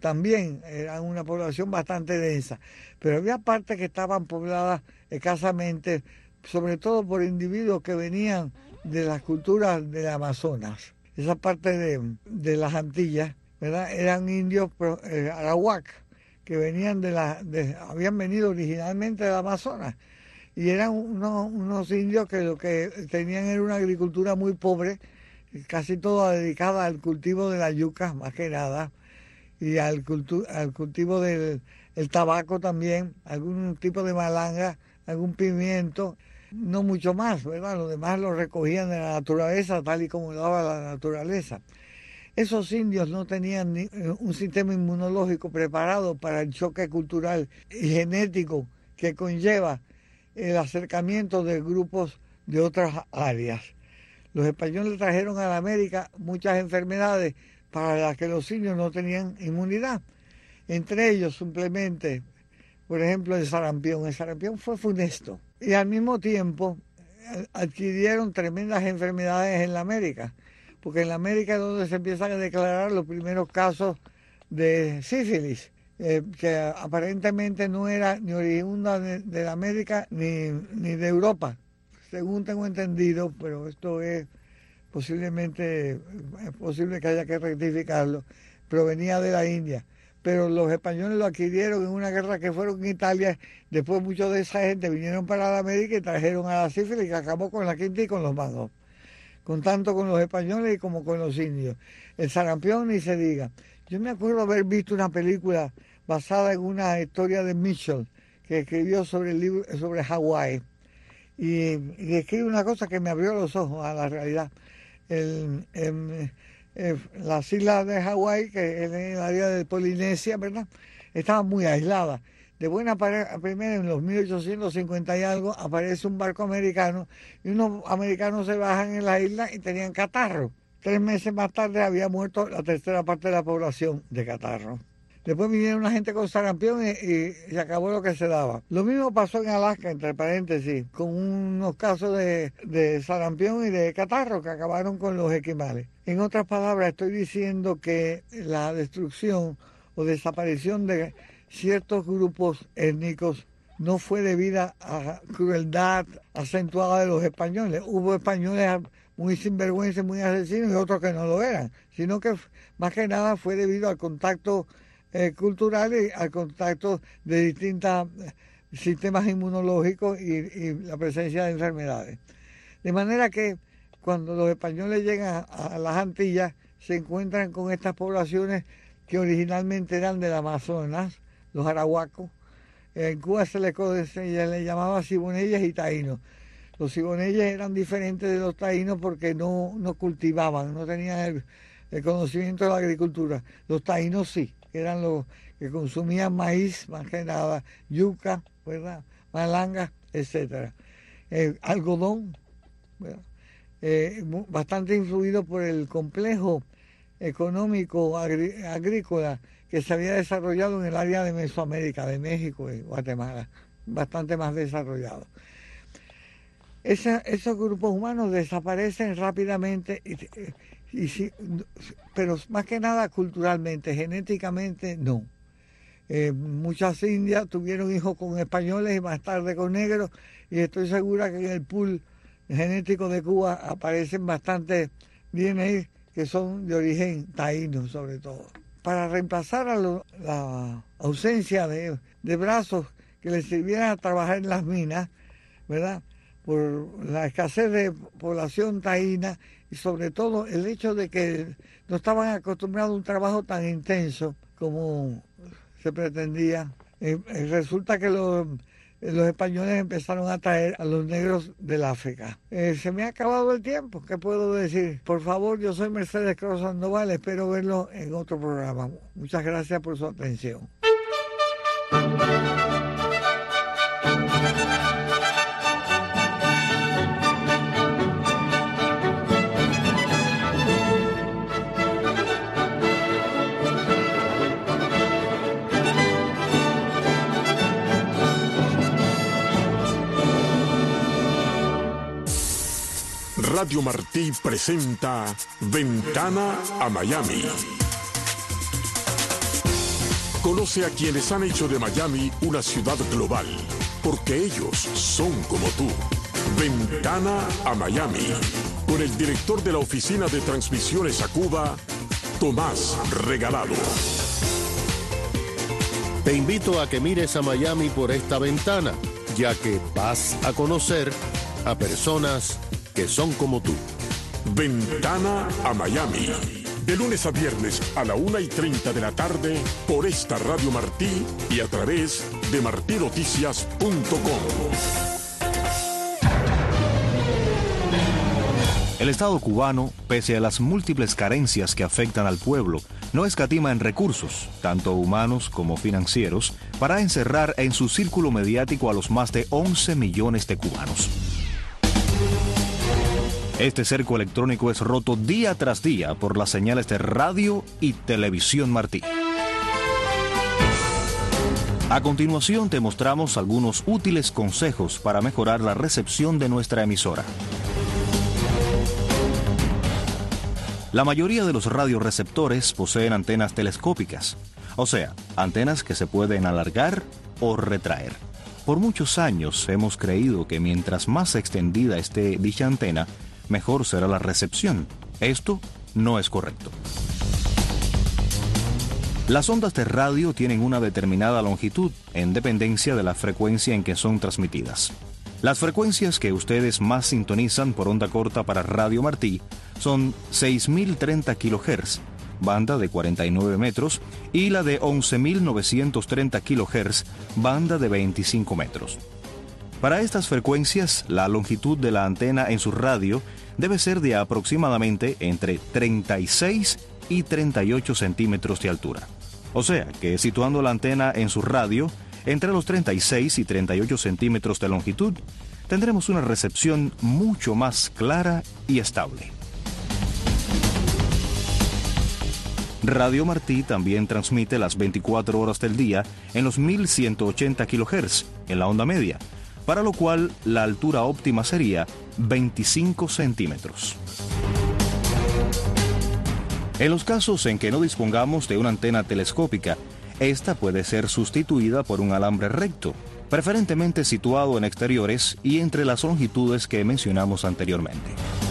también eran una población bastante densa, pero había partes que estaban pobladas escasamente, sobre todo por individuos que venían de las culturas del Amazonas. Esa parte de, de las Antillas, ¿verdad? Eran indios eh, arawak, que venían de la, de, habían venido originalmente del Amazonas, y eran unos, unos indios que lo que tenían era una agricultura muy pobre, casi toda dedicada al cultivo de la yuca, más que nada, y al, cultu al cultivo del el tabaco también, algún tipo de malanga, algún pimiento, no mucho más, ¿verdad? Lo demás lo recogían de la naturaleza, tal y como lo daba la naturaleza. Esos indios no tenían ni, un sistema inmunológico preparado para el choque cultural y genético que conlleva el acercamiento de grupos de otras áreas. Los españoles trajeron a la América muchas enfermedades para las que los indios no tenían inmunidad. Entre ellos, simplemente, por ejemplo, el sarampión. El sarampión fue funesto. Y al mismo tiempo adquirieron tremendas enfermedades en la América, porque en la América es donde se empiezan a declarar los primeros casos de sífilis, eh, que aparentemente no era ni oriunda de, de la América ni, ni de Europa, según tengo entendido, pero esto es posiblemente, es posible que haya que rectificarlo, provenía de la India. Pero los españoles lo adquirieron en una guerra que fueron en Italia. Después muchos de esa gente vinieron para la América y trajeron a la sífilis, que acabó con la quinta y con los magos, con tanto con los españoles y como con los indios. El sarampión ni se diga. Yo me acuerdo haber visto una película basada en una historia de Mitchell, que escribió sobre el libro sobre Hawái, y, y escribe una cosa que me abrió los ojos a la realidad. El, el, el, las islas de Hawái, que es en el área de Polinesia, ¿verdad?, estaban muy aisladas. De buena primera, en los mil ochocientos cincuenta y algo, aparece un barco americano y unos americanos se bajan en la isla y tenían catarro. Tres meses más tarde había muerto la tercera parte de la población de catarro. Después vinieron una gente con sarampión y, y se acabó lo que se daba. Lo mismo pasó en Alaska, entre paréntesis, con unos casos de, de sarampión y de catarro que acabaron con los esquimales. En otras palabras, estoy diciendo que la destrucción o desaparición de ciertos grupos étnicos no fue debida a crueldad acentuada de los españoles. Hubo españoles muy sinvergüenzas, muy asesinos, y otros que no lo eran, sino que más que nada fue debido al contacto eh, cultural y al contacto de distintos sistemas inmunológicos y, y la presencia de enfermedades. De manera que cuando los españoles llegan a, a las Antillas, se encuentran con estas poblaciones que originalmente eran del Amazonas, los arahuacos. En Cuba se les se le llamaba siboneyes y taínos. Los siboneyes eran diferentes de los taínos porque no, no cultivaban, no tenían el, el conocimiento de la agricultura. Los taínos sí, eran los que consumían maíz, más que nada, yuca, ¿verdad?, malanga, etcétera. Eh, algodón, ¿verdad?, eh, bastante influido por el complejo económico agri agrícola que se había desarrollado en el área de Mesoamérica, de México y Guatemala, bastante más desarrollado. Esa, esos grupos humanos desaparecen rápidamente, y, y, pero más que nada culturalmente, genéticamente no. Eh, muchas indias tuvieron hijos con españoles y más tarde con negros, y estoy segura que en el pool genético de Cuba aparecen bastantes D N A que son de origen taíno sobre todo. Para reemplazar a lo, la ausencia de, de brazos que les sirvieran a trabajar en las minas, ¿verdad?, por la escasez de población taína y sobre todo el hecho de que no estaban acostumbrados a un trabajo tan intenso como se pretendía. Eh, eh, resulta que los, los españoles empezaron a traer a los negros del África. Eh, se me ha acabado el tiempo, ¿qué puedo decir? Por favor, yo soy Mercedes Cruz Sandoval, espero verlo en otro programa. Muchas gracias por su atención. Radio Martí presenta Ventana a Miami. Conoce a quienes han hecho de Miami una ciudad global, porque ellos son como tú. Ventana a Miami, con el director de la Oficina de Transmisiones a Cuba, Tomás Regalado. Te invito a que mires a Miami por esta ventana, ya que vas a conocer a personas que son como tú. Ventana a Miami, de lunes a viernes a la una y treinta de la tarde por esta Radio Martí y a través de martí noticias punto com. El Estado cubano, pese a las múltiples carencias que afectan al pueblo, no escatima en recursos, tanto humanos como financieros, para encerrar en su círculo mediático a los más de once millones de cubanos. Este cerco electrónico es roto día tras día por las señales de radio y televisión Martí. A continuación te mostramos algunos útiles consejos para mejorar la recepción de nuestra emisora. La mayoría de los radioreceptores poseen antenas telescópicas, o sea, antenas que se pueden alargar o retraer. Por muchos años hemos creído que mientras más extendida esté dicha antena, mejor será la recepción. Esto no es correcto. Las ondas de radio tienen una determinada longitud en dependencia de la frecuencia en que son transmitidas. Las frecuencias que ustedes más sintonizan por onda corta para Radio Martí son seis mil treinta kilohertz, banda de cuarenta y nueve metros, y la de once mil novecientos treinta kilohertz, banda de veinticinco metros. Para estas frecuencias, la longitud de la antena en su radio debe ser de aproximadamente entre treinta y seis y treinta y ocho centímetros de altura. O sea, que situando la antena en su radio, entre los treinta y seis y treinta y ocho centímetros de longitud, tendremos una recepción mucho más clara y estable. Radio Martí también transmite las veinticuatro horas del día en los mil ciento ochenta kilohertz, en la onda media, para lo cual la altura óptima sería veinticinco centímetros. En los casos en que no dispongamos de una antena telescópica, esta puede ser sustituida por un alambre recto, preferentemente situado en exteriores y entre las longitudes que mencionamos anteriormente.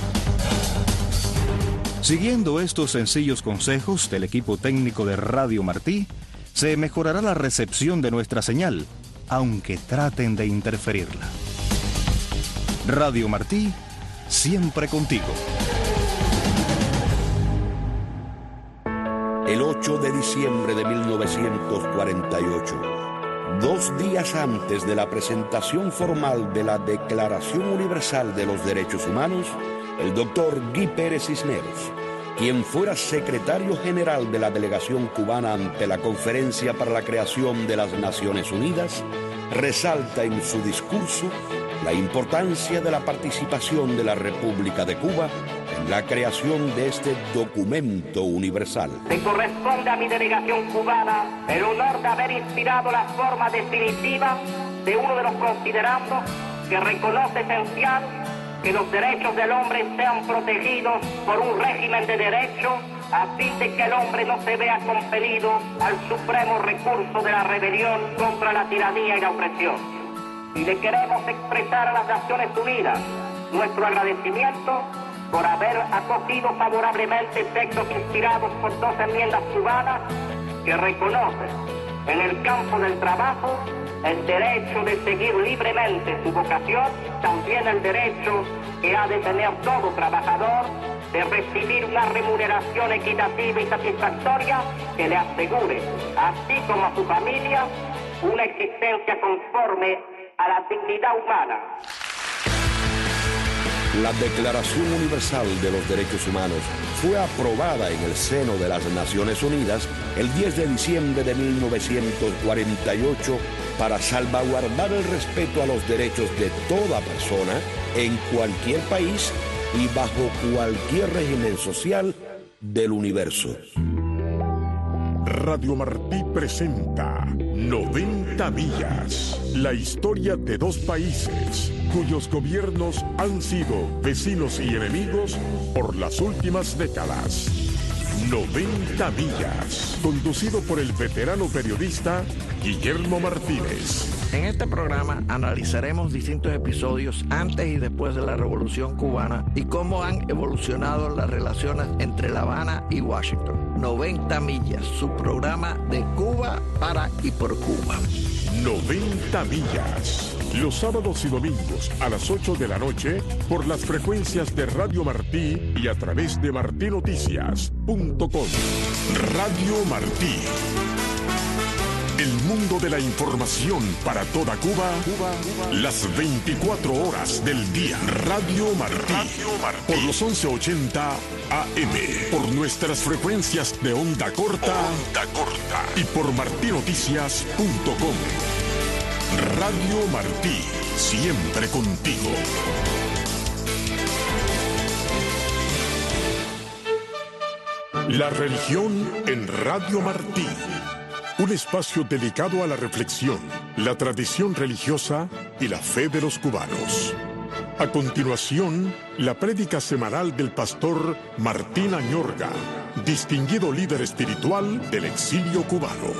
Siguiendo estos sencillos consejos del equipo técnico de Radio Martí, se mejorará la recepción de nuestra señal, aunque traten de interferirla. Radio Martí, siempre contigo. El ocho de diciembre de mil novecientos cuarenta y ocho, dos días antes de la presentación formal de la Declaración Universal de los Derechos Humanos, el doctor Guy Pérez Cisneros, quien fuera secretario general de la delegación cubana ante la Conferencia para la Creación de las Naciones Unidas, resalta en su discurso la importancia de la participación de la República de Cuba en la creación de este documento universal. Me corresponde a mi delegación cubana el honor de haber inspirado la forma definitiva de uno de los considerandos que reconoce esencial que los derechos del hombre sean protegidos por un régimen de derecho a fin de que el hombre no se vea compelido al supremo recurso de la rebelión contra la tiranía y la opresión. Y le queremos expresar a las Naciones Unidas nuestro agradecimiento por haber acogido favorablemente textos inspirados por dos enmiendas cubanas que reconocen en el campo del trabajo el derecho de seguir libremente su vocación, también el derecho que ha de tener todo trabajador de recibir una remuneración equitativa y satisfactoria que le asegure, así como a su familia, una existencia conforme a la dignidad humana. La Declaración Universal de los Derechos Humanos fue aprobada en el seno de las Naciones Unidas el diez de diciembre de mil novecientos cuarenta y ocho para salvaguardar el respeto a los derechos de toda persona en cualquier país y bajo cualquier régimen social del universo. Radio Martí presenta noventa millas, la historia de dos países cuyos gobiernos han sido vecinos y enemigos por las últimas décadas. noventa millas, conducido por el veterano periodista Guillermo Martínez. En este programa analizaremos distintos episodios antes y después de la Revolución Cubana y cómo han evolucionado las relaciones entre La Habana y Washington. noventa millas, su programa de Cuba para y por Cuba. noventa millas. Los sábados y domingos a las ocho de la noche por las frecuencias de Radio Martí y a través de martí noticias punto com. Radio Martí. El mundo de la información para toda Cuba, Cuba, Cuba. Las veinticuatro horas del día. Radio Martí. Radio Martí. Por los once ochenta A M. Por nuestras frecuencias de onda corta. Onda corta. Y por martí noticias punto com. Radio Martí, siempre contigo. La religión en Radio Martí. Un espacio dedicado a la reflexión, la tradición religiosa y la fe de los cubanos. A continuación, la prédica semanal del pastor Martín Añorga, distinguido líder espiritual del exilio cubano.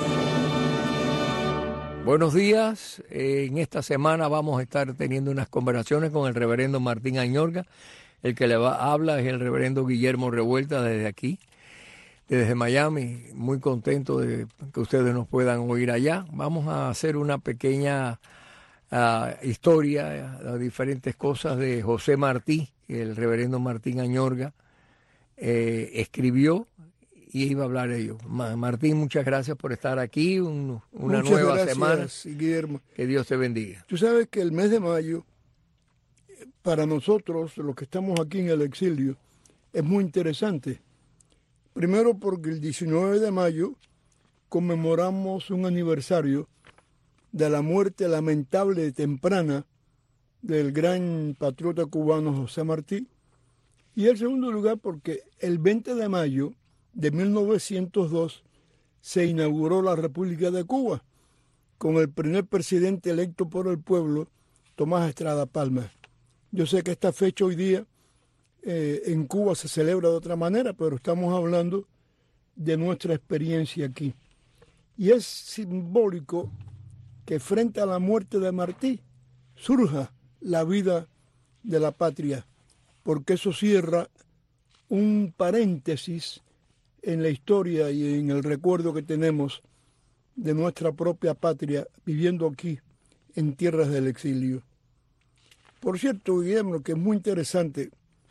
Buenos días, eh, en esta semana vamos a estar teniendo unas conversaciones con el reverendo Martín Añorga. El que le va, habla es el reverendo Guillermo Revuelta desde aquí, desde Miami. Muy contento de que ustedes nos puedan oír allá. Vamos a hacer una pequeña uh, historia, uh, diferentes cosas de José Martí, que el reverendo Martín Añorga eh, escribió. Y iba a hablar de ello. Martín, muchas gracias por estar aquí, un, una muchas nueva gracias, semana. Guillermo. Que Dios te bendiga. Tú sabes que el mes de mayo, para nosotros, los que estamos aquí en el exilio, es muy interesante. Primero porque el diecinueve de mayo conmemoramos un aniversario de la muerte lamentable y temprana del gran patriota cubano José Martí. Y en segundo lugar porque el veinte de mayo de mil novecientos dos se inauguró la República de Cuba con el primer presidente electo por el pueblo, Tomás Estrada Palma. Yo sé que esta fecha hoy día eh, en Cuba se celebra de otra manera, pero estamos hablando de nuestra experiencia aquí. Y es simbólico que frente a la muerte de Martí surja la vida de la patria, porque eso cierra un paréntesis en la historia y en el recuerdo que tenemos de nuestra propia patria viviendo aquí en tierras del exilio. Por cierto, Guillermo, que es muy interesante,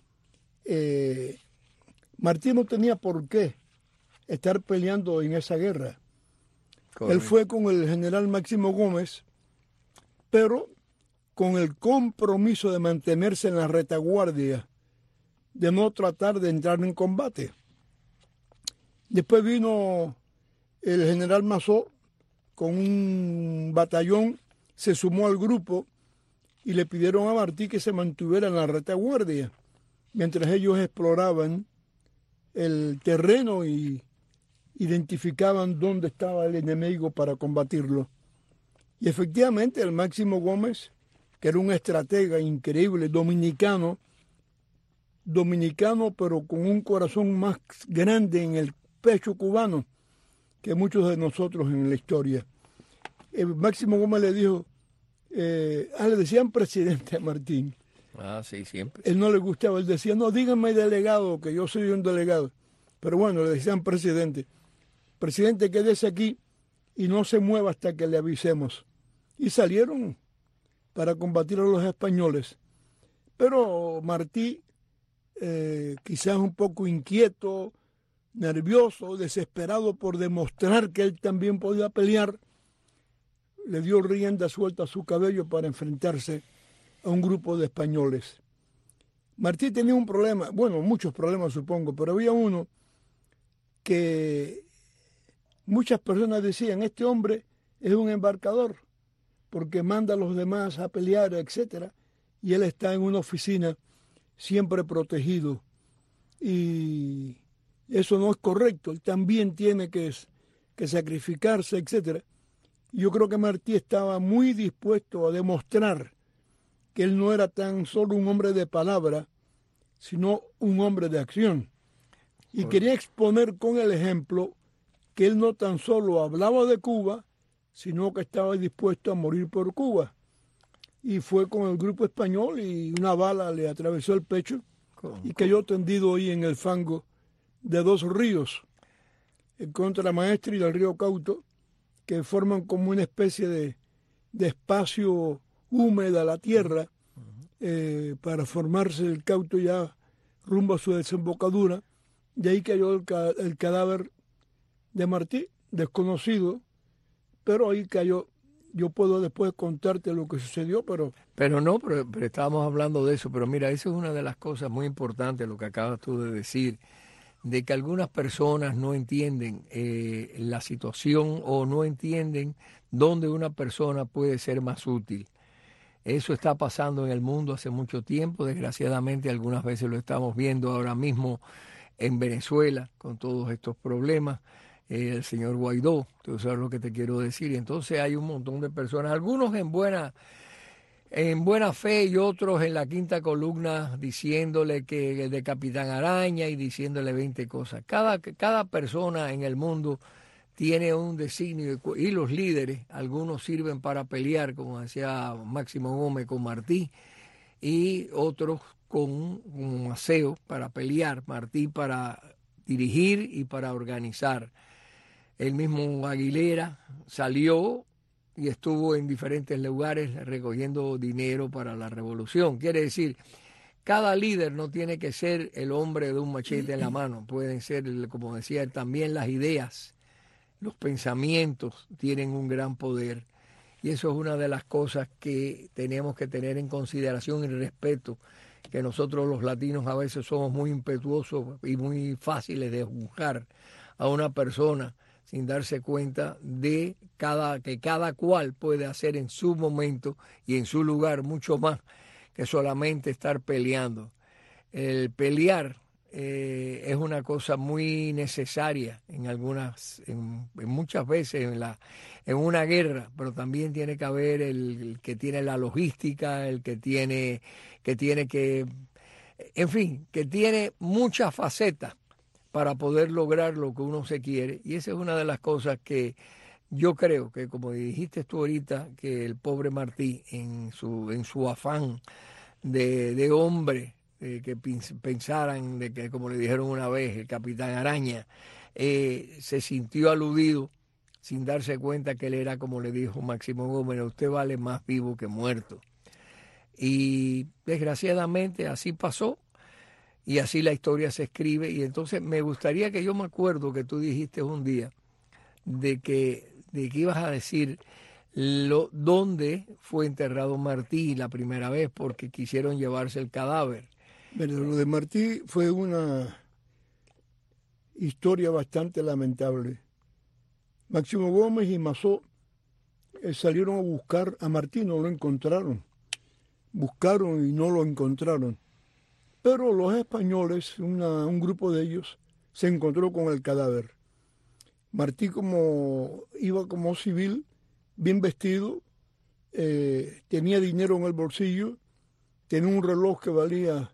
eh, Martí no tenía por qué estar peleando en esa guerra. Correcto. Él fue con el general Máximo Gómez, pero con el compromiso de mantenerse en la retaguardia, de no tratar de entrar en combate. Después vino el general Mazó con un batallón, se sumó al grupo y le pidieron a Martí que se mantuviera en la retaguardia, mientras ellos exploraban el terreno y identificaban dónde estaba el enemigo para combatirlo. Y efectivamente el Máximo Gómez, que era un estratega increíble, dominicano, dominicano pero con un corazón más grande en el pecho cubano que muchos de nosotros en la historia. El Máximo Gómez le dijo, eh, ah, le decían presidente a Martín. Ah, sí, siempre. Él no le gustaba, él decía, no, díganme delegado, que yo soy un delegado. Pero bueno, le decían presidente. Presidente, quédese aquí y no se mueva hasta que le avisemos. Y salieron para combatir a los españoles. Pero Martí, eh, quizás un poco inquieto, nervioso, desesperado por demostrar que él también podía pelear, le dio rienda suelta a su cabello para enfrentarse a un grupo de españoles. Martí tenía un problema, bueno, muchos problemas supongo, pero había uno que muchas personas decían, este hombre es un embarcador, porque manda a los demás a pelear, etcétera, y él está en una oficina siempre protegido. Y eso no es correcto, él también tiene que, que sacrificarse, etcétera. Yo creo que Martí estaba muy dispuesto a demostrar que él no era tan solo un hombre de palabra, sino un hombre de acción. Y quería exponer con el ejemplo que él no tan solo hablaba de Cuba, sino que estaba dispuesto a morir por Cuba. Y fue con el grupo español y una bala le atravesó el pecho y cayó tendido ahí en el fango de dos ríos, el Contramaestre y el río Cauto, que forman como una especie de, de espacio húmedo a la tierra eh, para formarse el Cauto ya rumbo a su desembocadura. Y ahí cayó el, ca el cadáver de Martí, desconocido, pero ahí cayó. Yo puedo después contarte lo que sucedió, pero... Pero no, pero, pero estábamos hablando de eso, pero mira, eso es una de las cosas muy importantes, lo que acabas tú de decir, de que algunas personas no entienden eh, la situación o no entienden dónde una persona puede ser más útil. Eso está pasando en el mundo hace mucho tiempo, desgraciadamente algunas veces lo estamos viendo ahora mismo en Venezuela con todos estos problemas. Eh, el señor Guaidó, tú sabes lo que te quiero decir. Entonces hay un montón de personas, algunos en buena, en buena fe y otros en la quinta columna diciéndole que de Capitán Araña y diciéndole veinte cosas. Cada, cada persona en el mundo tiene un designio y los líderes, algunos sirven para pelear, como decía Máximo Gómez con Martí, y otros con un aseo para pelear, Martí para dirigir y para organizar. El mismo Aguilera salió y estuvo en diferentes lugares recogiendo dinero para la revolución. Quiere decir, cada líder no tiene que ser el hombre de un machete en la mano. Pueden ser, como decía él, también las ideas, los pensamientos tienen un gran poder. Y eso es una de las cosas que tenemos que tener en consideración y respeto, que nosotros los latinos a veces somos muy impetuosos y muy fáciles de juzgar a una persona sin darse cuenta de cada, que cada cual puede hacer en su momento y en su lugar mucho más que solamente estar peleando. El pelear eh, es una cosa muy necesaria en algunas, en, en muchas veces en, la, en una guerra, pero también tiene que haber el, el que tiene la logística, el que tiene que, tiene que, en fin, que tiene muchas facetas para poder lograr lo que uno se quiere. Y esa es una de las cosas que yo creo que, como dijiste tú ahorita, que el pobre Martí, en su, en su afán de, de hombre, eh, que pensaran, de que, como le dijeron una vez, el Capitán Araña, eh, se sintió aludido sin darse cuenta que él era, como le dijo Máximo Gómez, usted vale más vivo que muerto. Y desgraciadamente así pasó. Y así la historia se escribe. Y entonces me gustaría que yo me acuerdo que tú dijiste un día de que, de que ibas a decir lo, dónde fue enterrado Martí la primera vez, porque quisieron llevarse el cadáver. Pero lo de Martí fue una historia bastante lamentable. Máximo Gómez y Mazó eh, salieron a buscar a Martí, no lo encontraron. Buscaron y no lo encontraron. Pero los españoles, una, un grupo de ellos, se encontró con el cadáver. Martí como iba como civil, bien vestido, eh, tenía dinero en el bolsillo, tenía un reloj que valía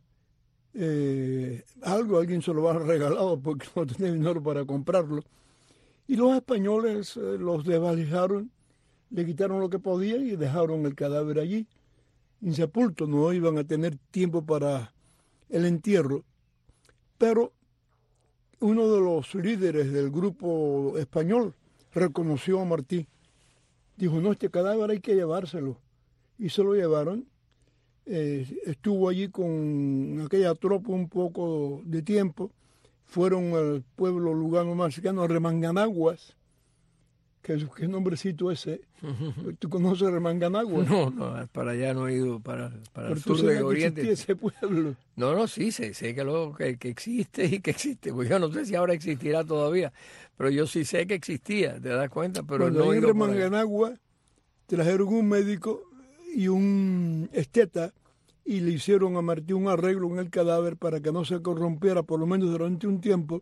eh, algo, alguien se lo había regalado porque no tenía dinero para comprarlo. Y los españoles eh, los desvalijaron, le quitaron lo que podían y dejaron el cadáver allí, insepulto. No iban a tener tiempo para el entierro, pero uno de los líderes del grupo español reconoció a Martí. Dijo, no, este cadáver hay que llevárselo. Y se lo llevaron. Eh, estuvo allí con aquella tropa un poco de tiempo. Fueron al pueblo lugano mexicano, a Remanganaguas. ¿Qué, qué nombrecito ese? ¿Tú conoces Remanganaguas? No, no, para allá no he ido, para, para el sur de Oriente. Ese pueblo? No, no, sí, sé, sé que, lo, que, que existe y que existe. Pues yo no sé si ahora existirá todavía, pero yo sí sé que existía, ¿te das cuenta? Pero Cuando no en Remanganagua trajeron un médico y un esteta y le hicieron a Martí un arreglo en el cadáver para que no se corrompiera por lo menos durante un tiempo,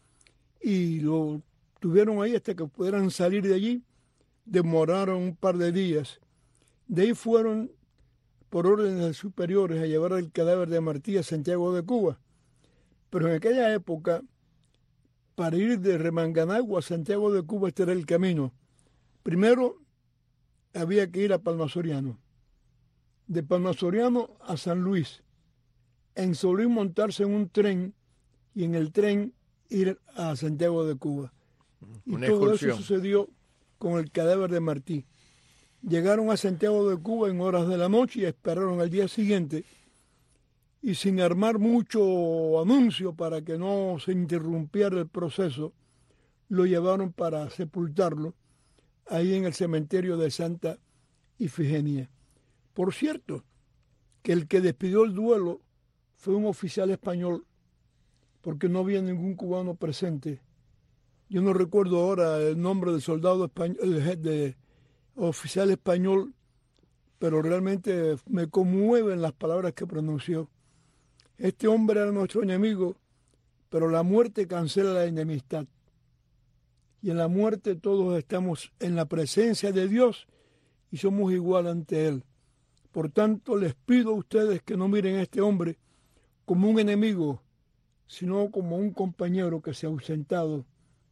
y lo tuvieron ahí hasta que pudieran salir de allí. Demoraron un par de días. De ahí fueron por órdenes superiores a llevar el cadáver de Martí a Santiago de Cuba. Pero en aquella época para ir de Remanganagua a Santiago de Cuba, este era el camino. Primero había que ir a Palma Soriano, de Palma Soriano a San Luis, en Solís montarse en un tren y en el tren ir a Santiago de Cuba. Y Una todo excursión. eso sucedió con el cadáver de Martí. Llegaron a Santiago de Cuba en horas de la noche y esperaron al día siguiente, y sin armar mucho anuncio para que no se interrumpiera el proceso, lo llevaron para sepultarlo ahí en el cementerio de Santa Ifigenia. Por cierto, que el que despidió el duelo fue un oficial español, porque no había ningún cubano presente. Yo no recuerdo ahora el nombre del soldado español, el de oficial español, pero realmente me conmueven las palabras que pronunció. Este hombre era nuestro enemigo, pero la muerte cancela la enemistad. Y en la muerte todos estamos en la presencia de Dios y somos igual ante Él. Por tanto, les pido a ustedes que no miren a este hombre como un enemigo, sino como un compañero que se ha ausentado,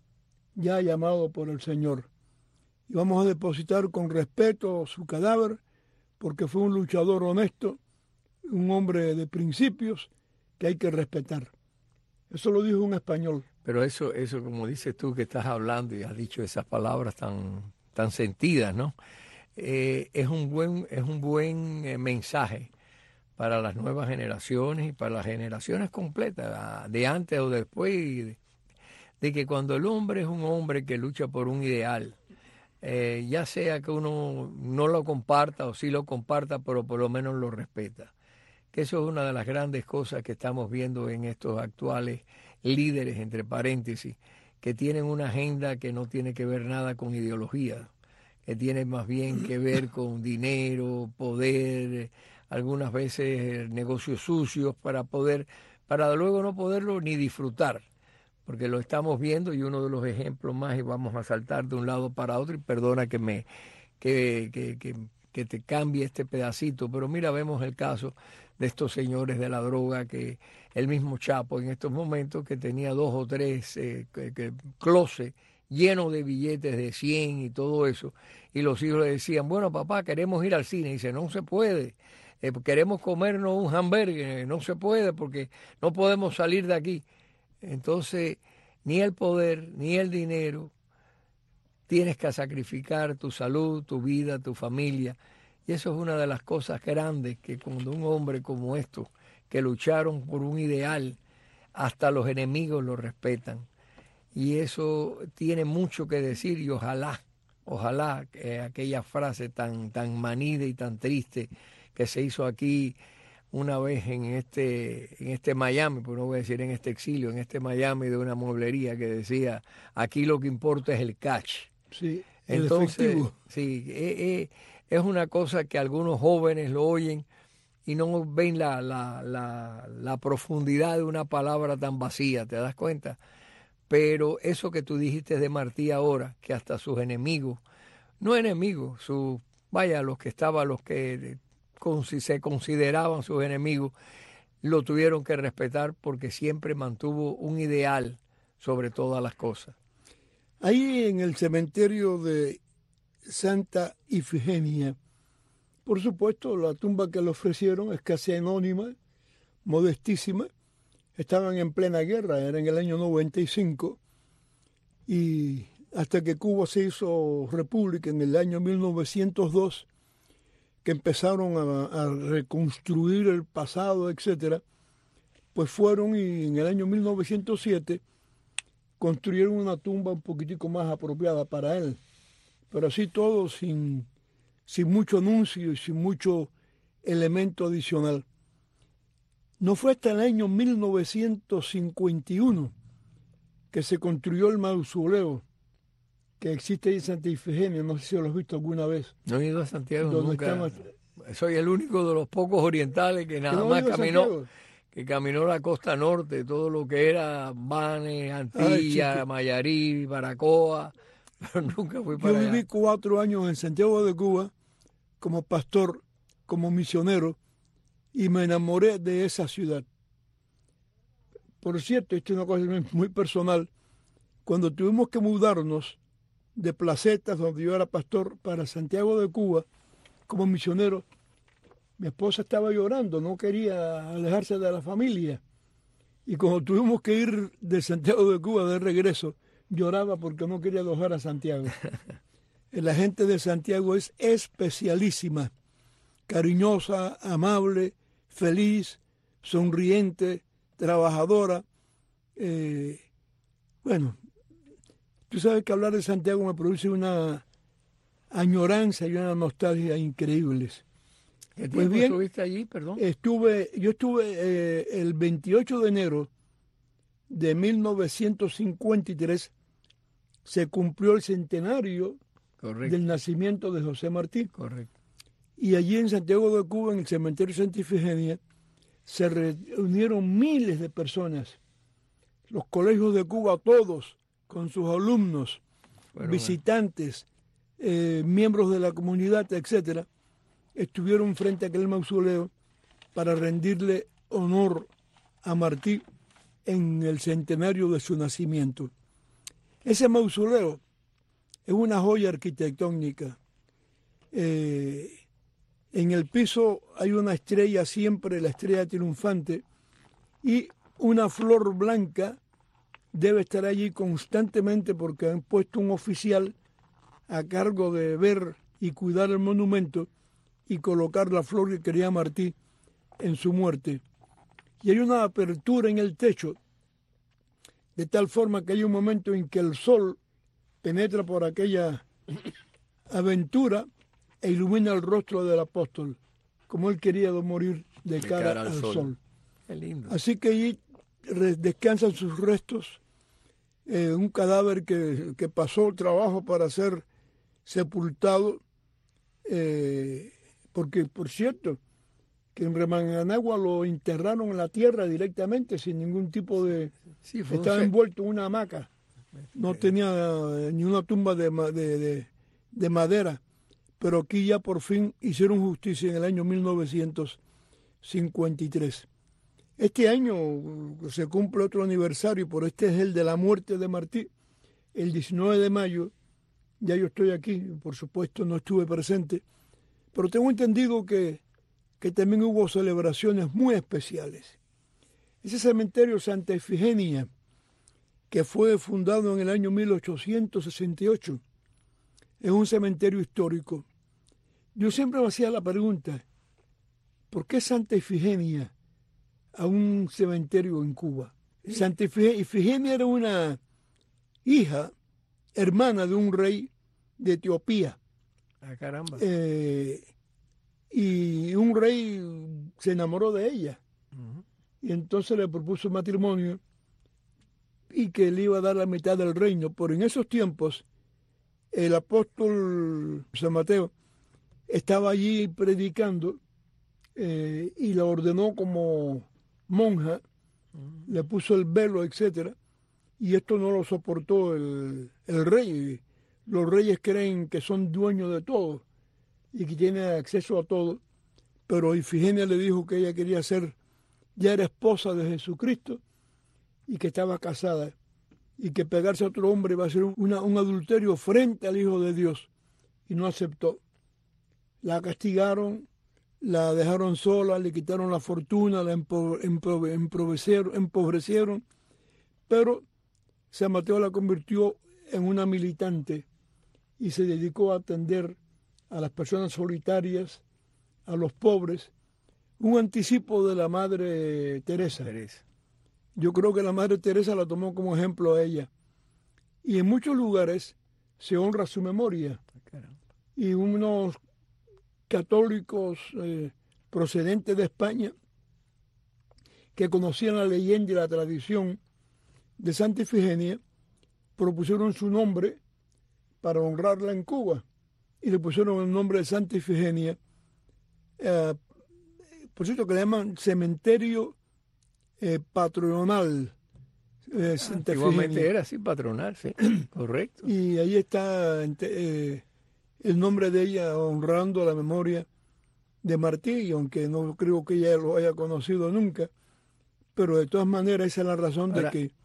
ya llamado por el Señor. Y vamos a depositar con respeto su cadáver, porque fue un luchador honesto, un hombre de principios que hay que respetar. Eso lo dijo un español. Pero eso, eso como dices tú que estás hablando y has dicho esas palabras tan, tan sentidas, ¿no? Eh, es un buen, es un buen eh, mensaje para las nuevas generaciones y para las generaciones completas, de antes o después, de, de que cuando el hombre es un hombre que lucha por un ideal, eh, ya sea que uno no lo comparta o sí lo comparta, pero por lo menos lo respeta. Que eso es una de las grandes cosas que estamos viendo en estos actuales líderes, entre paréntesis, que tienen una agenda que no tiene que ver nada con ideología, que tiene más bien que ver con dinero, poder, algunas veces negocios sucios para poder, para luego no poderlo ni disfrutar, porque lo estamos viendo y uno de los ejemplos más, y vamos a saltar de un lado para otro, y perdona que me que, que, que, que te cambie este pedacito, pero mira, vemos el caso de estos señores de la droga, que el mismo Chapo en estos momentos que tenía dos o tres eh, que, que, closets llenos de billetes de cien y todo eso, y los hijos le decían, bueno papá, queremos ir al cine, y dice, no se puede, eh, queremos comernos un hamburger, no se puede porque no podemos salir de aquí. Entonces, ni el poder, ni el dinero, tienes que sacrificar tu salud, tu vida, tu familia. Y eso es una de las cosas grandes que cuando un hombre como estos, que lucharon por un ideal, hasta los enemigos lo respetan. Y eso tiene mucho que decir y ojalá, ojalá que aquella frase tan, tan manida y tan triste que se hizo aquí una vez en este, en este Miami, pues no voy a decir en este exilio, en este Miami de una mueblería que decía, aquí lo que importa es el cash. Sí, el Entonces, efectivo. Sí, eh, eh, es una cosa que algunos jóvenes lo oyen y no ven la, la, la, la profundidad de una palabra tan vacía, ¿te das cuenta? Pero eso que tú dijiste de Martí ahora, que hasta sus enemigos, no enemigos, sus, vaya, los que estaban, los que se consideraban sus enemigos, lo tuvieron que respetar porque siempre mantuvo un ideal sobre todas las cosas. Ahí en el cementerio de Santa Ifigenia, por supuesto, la tumba que le ofrecieron es casi anónima, modestísima. Estaban en plena guerra, era en el año noventa y cinco, y hasta que Cuba se hizo república en el año mil novecientos dos, que empezaron a, a reconstruir el pasado, etcétera, pues fueron y en el año mil novecientos siete construyeron una tumba un poquitico más apropiada para él, pero así todo sin, sin mucho anuncio y sin mucho elemento adicional. No fue hasta el año mil novecientos cincuenta y uno que se construyó el mausoleo que existe en Santa Ifigenia, no sé si lo has visto alguna vez. No he ido a Santiago Donde nunca. están... Soy el único de los pocos orientales que nada ¿Que no más has ido a caminó, Santiago? que caminó la costa norte, todo lo que era Banes, Antilla, chico. Mayarí, Baracoa, pero nunca fui para Yo allá. viví cuatro años en Santiago de Cuba como pastor, como misionero, y me enamoré de esa ciudad. Por cierto, esto es una cosa muy personal. cuando tuvimos que mudarnos de Placetas, donde yo era pastor, para Santiago de Cuba, como misionero, mi esposa estaba llorando, no quería alejarse de la familia. Y cuando tuvimos que ir de Santiago de Cuba de regreso, lloraba porque no quería dejar a Santiago. La gente de Santiago es especialísima, cariñosa, amable, feliz, sonriente, trabajadora. Eh, bueno, tú sabes que hablar de Santiago me produce una añoranza y una nostalgia increíbles. ¿Qué Pues tiempo bien, estuviste allí, perdón? Estuve, yo estuve eh, el veintiocho de enero de mil novecientos cincuenta y tres, se cumplió el centenario Correcto. del nacimiento de José Martí. Correcto. Y allí en Santiago de Cuba, en el cementerio Santa Ifigenia, se reunieron miles de personas. Los colegios de Cuba, todos, con sus alumnos, Bueno, visitantes, eh, miembros de la comunidad, etcétera, estuvieron frente a aquel mausoleo para rendirle honor a Martí en el centenario de su nacimiento. Ese mausoleo es una joya arquitectónica. Eh, en el piso hay una estrella siempre, la estrella triunfante, y una flor blanca debe estar allí constantemente porque han puesto un oficial a cargo de ver y cuidar el monumento y colocar la flor que quería Martí en su muerte. Y hay una apertura en el techo, de tal forma que hay un momento en que el sol penetra por aquella aventura e ilumina el rostro del apóstol, como él quería morir de, de cara, cara al, al sol. sol. Qué lindo. Así que allí descansan sus restos, eh, un cadáver que, que pasó el trabajo para ser sepultado, eh, porque, por cierto, que en Remanganagua lo enterraron en la tierra directamente, sin ningún tipo de... Sí, fue estaba un... envuelto en una hamaca, no tenía eh, ni una tumba de, de, de, de madera, pero aquí ya por fin hicieron justicia en el año mil novecientos cincuenta y tres. Este año se cumple otro aniversario, pero este es el de la muerte de Martí, el diecinueve de mayo. Ya yo estoy aquí, por supuesto no estuve presente, pero tengo entendido que, que también hubo celebraciones muy especiales. Ese cementerio Santa Ifigenia, que fue fundado en el año mil ochocientos sesenta y ocho, es un cementerio histórico. Yo siempre me hacía la pregunta, ¿por qué Santa Ifigenia a un cementerio en Cuba? Santa Ifigenia era una hija, hermana de un rey de Etiopía. Ah, caramba. Eh, y un rey se enamoró de ella. Uh-huh. Y entonces le propuso matrimonio y que le iba a dar la mitad del reino. Pero en esos tiempos, el apóstol San Mateo estaba allí predicando eh, y la ordenó como monja, uh-huh. le puso el velo, etcétera, y esto no lo soportó el, el rey. Los reyes creen que son dueños de todo y que tienen acceso a todo, pero Ifigenia le dijo que ella quería ser, ya era esposa de Jesucristo y que estaba casada y que pegarse a otro hombre iba a ser una, un adulterio frente al Hijo de Dios, y no aceptó. La castigaron, la dejaron sola, le quitaron la fortuna, la empo, empo, empobrecieron, empobrecieron, pero San Mateo la convirtió en una militante y se dedicó a atender a las personas solitarias, a los pobres, un anticipo de la Madre Teresa. Teresa. Yo creo que la Madre Teresa la tomó como ejemplo a ella. Y en muchos lugares se honra su memoria. Y unos católicos eh, procedentes de España, que conocían la leyenda y la tradición de Santa Ifigenia, propusieron su nombre para honrarla en Cuba y le pusieron el nombre de Santa Ifigenia, eh, por cierto que le llaman cementerio eh, patronal eh, ah, Santa Ifigenia. Era así, patronal, sí, correcto. Y ahí está eh, el nombre de ella, honrando la memoria de Martí, y aunque no creo que ella lo haya conocido nunca, pero de todas maneras esa es la razón Ahora, de que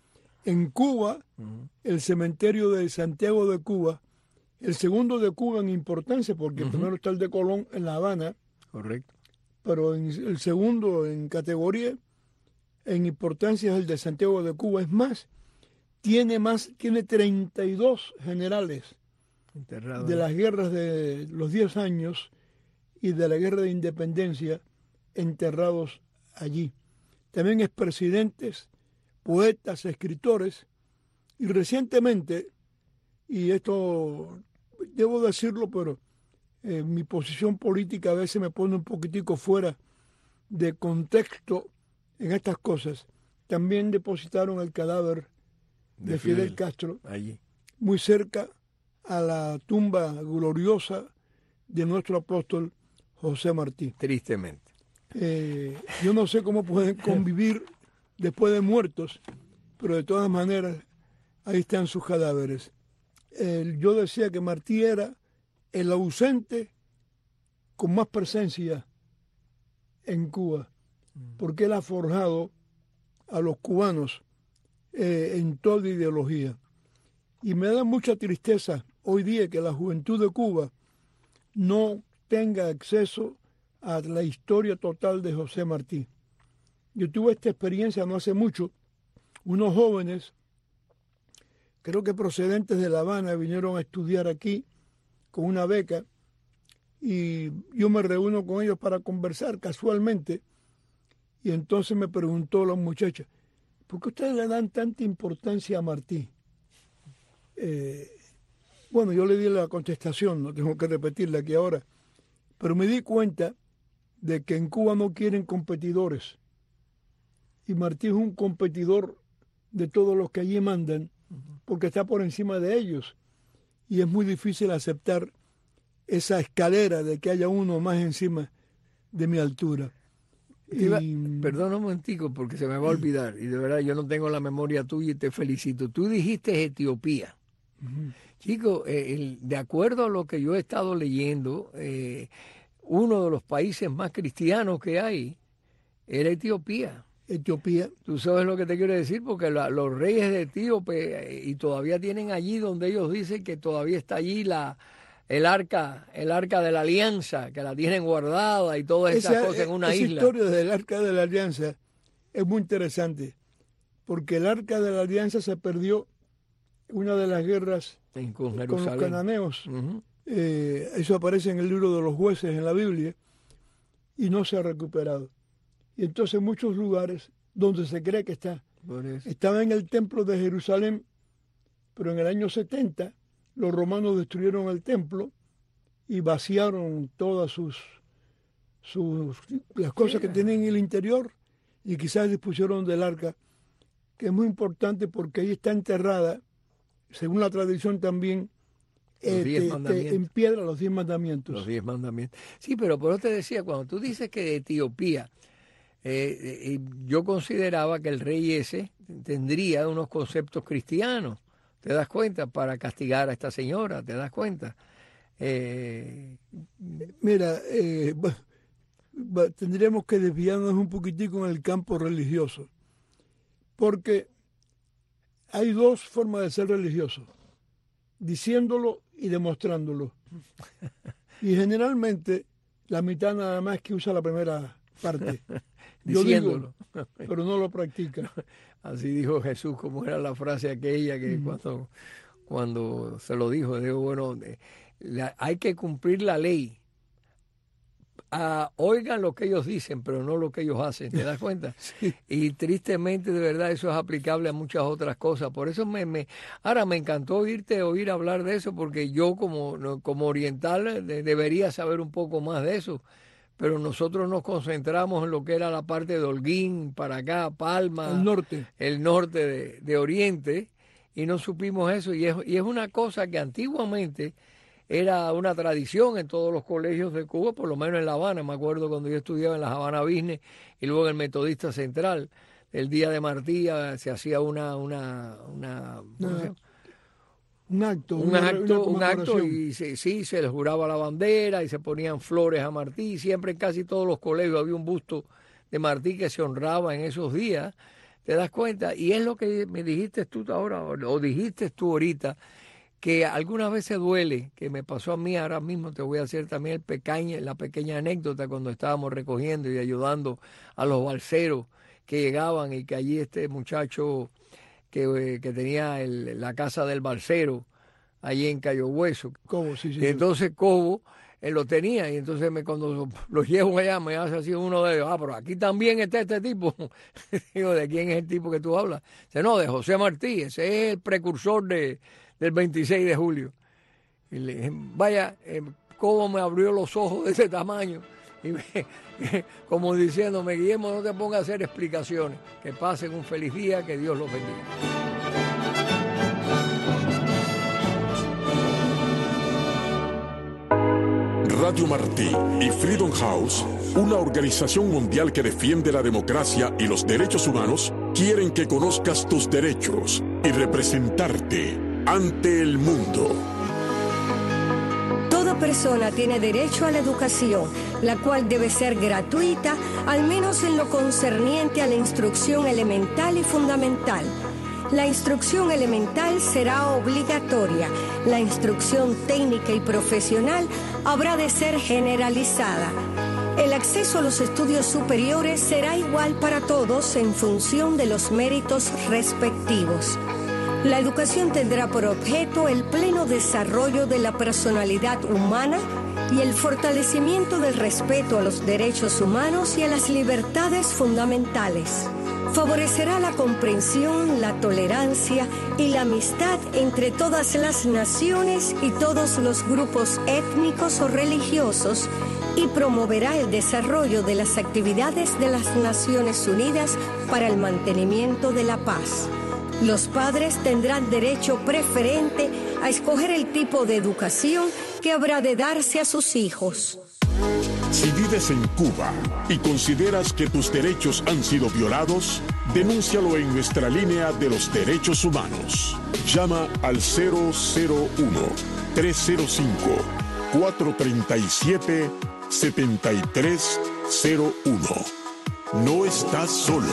En Cuba, uh-huh. el cementerio de Santiago de Cuba, el segundo de Cuba en importancia, porque uh-huh. primero está el de Colón en La Habana. Correcto. Pero en el segundo en categoría, en importancia, es el de Santiago de Cuba. Es más, tiene más, tiene treinta y dos generales Enterrado. de las guerras de los diez años y de la guerra de independencia enterrados allí. También expresidentes, poetas, escritores, y recientemente, y esto debo decirlo, pero eh, mi posición política a veces me pone un poquitico fuera de contexto en estas cosas, también depositaron el cadáver de, de Fidel, Fidel Castro allí, muy cerca a la tumba gloriosa de nuestro apóstol José Martí. Tristemente. Eh, yo no sé cómo pueden convivir después de muertos, pero de todas maneras ahí están sus cadáveres. Eh, yo decía que Martí era el ausente con más presencia en Cuba, porque él ha forjado a los cubanos eh, en toda ideología. Y me da mucha tristeza hoy día que la juventud de Cuba no tenga acceso a la historia total de José Martí. Yo tuve esta experiencia no hace mucho. Unos jóvenes, creo que procedentes de La Habana, vinieron a estudiar aquí con una beca y yo me reúno con ellos para conversar casualmente y entonces me preguntó la muchacha, ¿por qué ustedes le dan tanta importancia a Martí? Eh, bueno, yo le di la contestación, no tengo que repetirla aquí ahora, pero me di cuenta de que en Cuba no quieren competidores y Martí es un competidor de todos los que allí mandan porque está por encima de ellos y es muy difícil aceptar esa escalera de que haya uno más encima de mi altura. Iba, y... Perdón un momentico porque se me va a olvidar y de verdad yo no tengo la memoria tuya y te felicito. Tú dijiste Etiopía. Uh-huh. Chico, eh, el, de acuerdo a lo que yo he estado leyendo, eh, uno de los países más cristianos que hay era Etiopía. Etiopía. Tú sabes lo que te quiero decir, porque la, los reyes de Etíope y todavía tienen allí donde ellos dicen que todavía está allí la el arca, el arca de la alianza, que la tienen guardada y todas esas esa, cosas en una esa isla. Esa historia del arca de la alianza es muy interesante, porque el arca de la alianza se perdió en una de las guerras en, con, con los cananeos. Uh-huh. Eh, eso aparece en el libro de los jueces en la Biblia y no se ha recuperado. Y entonces muchos lugares donde se cree que está. Estaba en el templo de Jerusalén, pero en el año setenta los romanos destruyeron el templo y vaciaron todas sus, sus las cosas que tenían en el interior y quizás dispusieron del arca, que es muy importante porque ahí está enterrada, según la tradición también, Eh, te, te, en piedra los diez mandamientos. Los diez mandamientos. Sí, pero por eso te decía, cuando tú dices que de Etiopía, eh, eh, yo consideraba que el rey ese tendría unos conceptos cristianos, ¿te das cuenta? Para castigar a esta señora, ¿te das cuenta? Eh... Mira, eh, tendríamos que desviarnos un poquitico en el campo religioso, porque hay dos formas de ser religioso, diciéndolo y demostrándolo. Y generalmente la mitad nada más que usa la primera parte. Yo digo, pero no lo practica. Así dijo Jesús, como era la frase aquella que mm. cuando, cuando se lo dijo, dijo, bueno, la, hay que cumplir la ley. Ah, oigan lo que ellos dicen, pero no lo que ellos hacen, ¿te das cuenta? Sí. Y tristemente, de verdad, eso es aplicable a muchas otras cosas. Por eso me, me ahora me encantó oírte oír hablar de eso, porque yo como, como oriental de, debería saber un poco más de eso. Pero nosotros nos concentramos en lo que era la parte de Holguín, para acá, Palma, el norte, el norte de, de Oriente, y no supimos eso. Y es, y es una cosa que antiguamente era una tradición en todos los colegios de Cuba, por lo menos en La Habana. Me acuerdo cuando yo estudiaba en la Habana Business y luego en el Metodista Central, el día de Martí se hacía una... una, una no, un acto. Un una, acto, una un acto y se, sí, se les juraba la bandera y se ponían flores a Martí. Siempre en casi todos los colegios había un busto de Martí que se honraba en esos días. ¿Te das cuenta? Y es lo que me dijiste tú ahora, o dijiste tú ahorita, que algunas veces duele, que me pasó a mí ahora mismo. Te voy a hacer también el pequeña, la pequeña anécdota cuando estábamos recogiendo y ayudando a los balseros que llegaban, y que allí este muchacho que, que tenía el, la casa del balsero, allí en Cayo Hueso. ¿Cómo? Sí, sí. Y entonces Cobo, él lo tenía, y entonces me, cuando lo llevo allá me hace así uno de ellos, ah, pero aquí también está este tipo. Digo, ¿de quién es el tipo que tú hablas? Dice, no, de José Martí, ese es el precursor de, del veintiséis de julio. Y le dije, vaya, eh, Cobo me abrió los ojos de ese tamaño, y me, como diciéndome, Guillermo, no te pongas a hacer explicaciones, que pasen un feliz día, que Dios los bendiga. Radio Martí y Freedom House, una organización mundial que defiende la democracia y los derechos humanos, quieren que conozcas tus derechos y representarte ante el mundo. Toda persona tiene derecho a la educación, la cual debe ser gratuita, al menos en lo concerniente a la instrucción elemental y fundamental. La instrucción elemental será obligatoria. La instrucción técnica y profesional habrá de ser generalizada. El acceso a los estudios superiores será igual para todos en función de los méritos respectivos. La educación tendrá por objeto el pleno desarrollo de la personalidad humana y el fortalecimiento del respeto a los derechos humanos y a las libertades fundamentales. Favorecerá la comprensión, la tolerancia y la amistad entre todas las naciones y todos los grupos étnicos o religiosos, y promoverá el desarrollo de las actividades de las Naciones Unidas para el mantenimiento de la paz. Los padres tendrán derecho preferente a escoger el tipo de educación que habrá de darse a sus hijos. Si vives en Cuba y consideras que tus derechos han sido violados, denúncialo en nuestra línea de los derechos humanos. Llama al cero cero uno, tres cero cinco, cuatro tres siete, siete tres cero uno. No estás solo.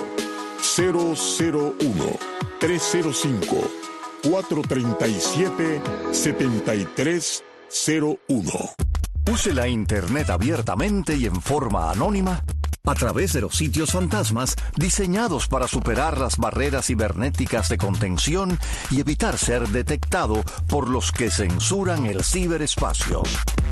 cero cero uno, tres cero cinco, cuatro tres siete, siete tres cero uno. Use la Internet abiertamente y en forma anónima a través de los sitios fantasmas diseñados para superar las barreras cibernéticas de contención y evitar ser detectado por los que censuran el ciberespacio.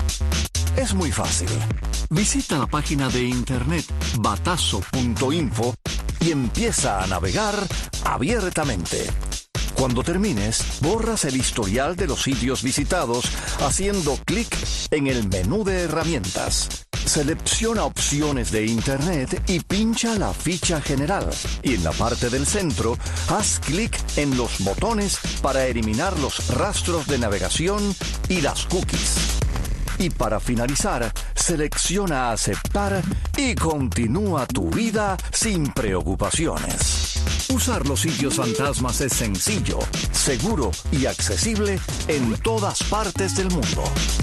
Es muy fácil. Visita la página de internet batazo punto info y empieza a navegar abiertamente. Cuando termines, borras el historial de los sitios visitados haciendo clic en el menú de herramientas. Selecciona opciones de Internet y pincha la ficha general. Y en la parte del centro, haz clic en los botones para eliminar los rastros de navegación y las cookies. Y para finalizar, selecciona aceptar y continúa tu vida sin preocupaciones. Usar los sitios fantasmas es sencillo, seguro y accesible en todas partes del mundo.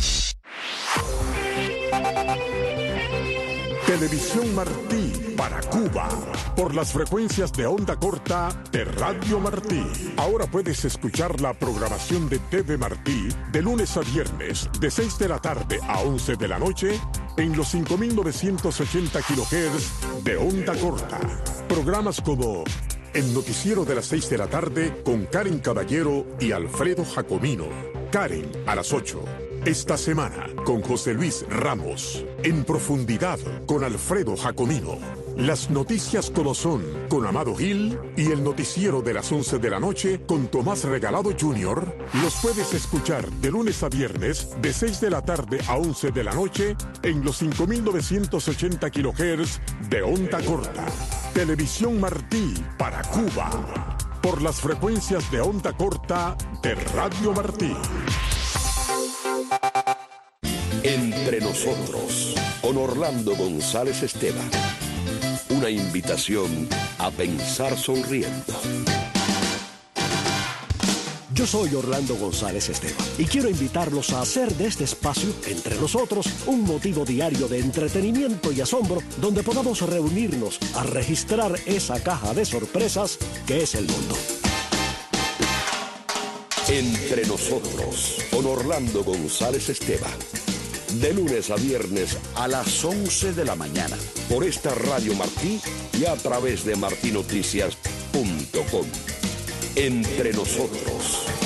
Televisión Martí para Cuba, por las frecuencias de onda corta de Radio Martí. Ahora puedes escuchar la programación de T V Martí de lunes a viernes, de seis de la tarde a once de la noche, en los cinco mil novecientos ochenta kilohertz de onda corta. Programas como El Noticiero de las seis de la tarde con Karen Caballero y Alfredo Jacomino. Karen a las ocho. Esta semana con José Luis Ramos. En Profundidad con Alfredo Jacomino. Las noticias como son con Amado Gil y el noticiero de las once de la noche con Tomás Regalado junior Los puedes escuchar de lunes a viernes de seis de la tarde a once de la noche en los cinco mil novecientos ochenta kilohertz de onda corta. Televisión Martí para Cuba, por las frecuencias de onda corta de Radio Martí. Entre nosotros, con Orlando González Esteban. Una invitación a pensar sonriendo. Yo soy Orlando González Esteban y quiero invitarlos a hacer de este espacio, entre nosotros, un motivo diario de entretenimiento y asombro donde podamos reunirnos a registrar esa caja de sorpresas que es el mundo. Entre nosotros, con Orlando González Esteban. De lunes a viernes a las once de la mañana. Por esta Radio Martí y a través de martinoticias punto com. Entre nosotros.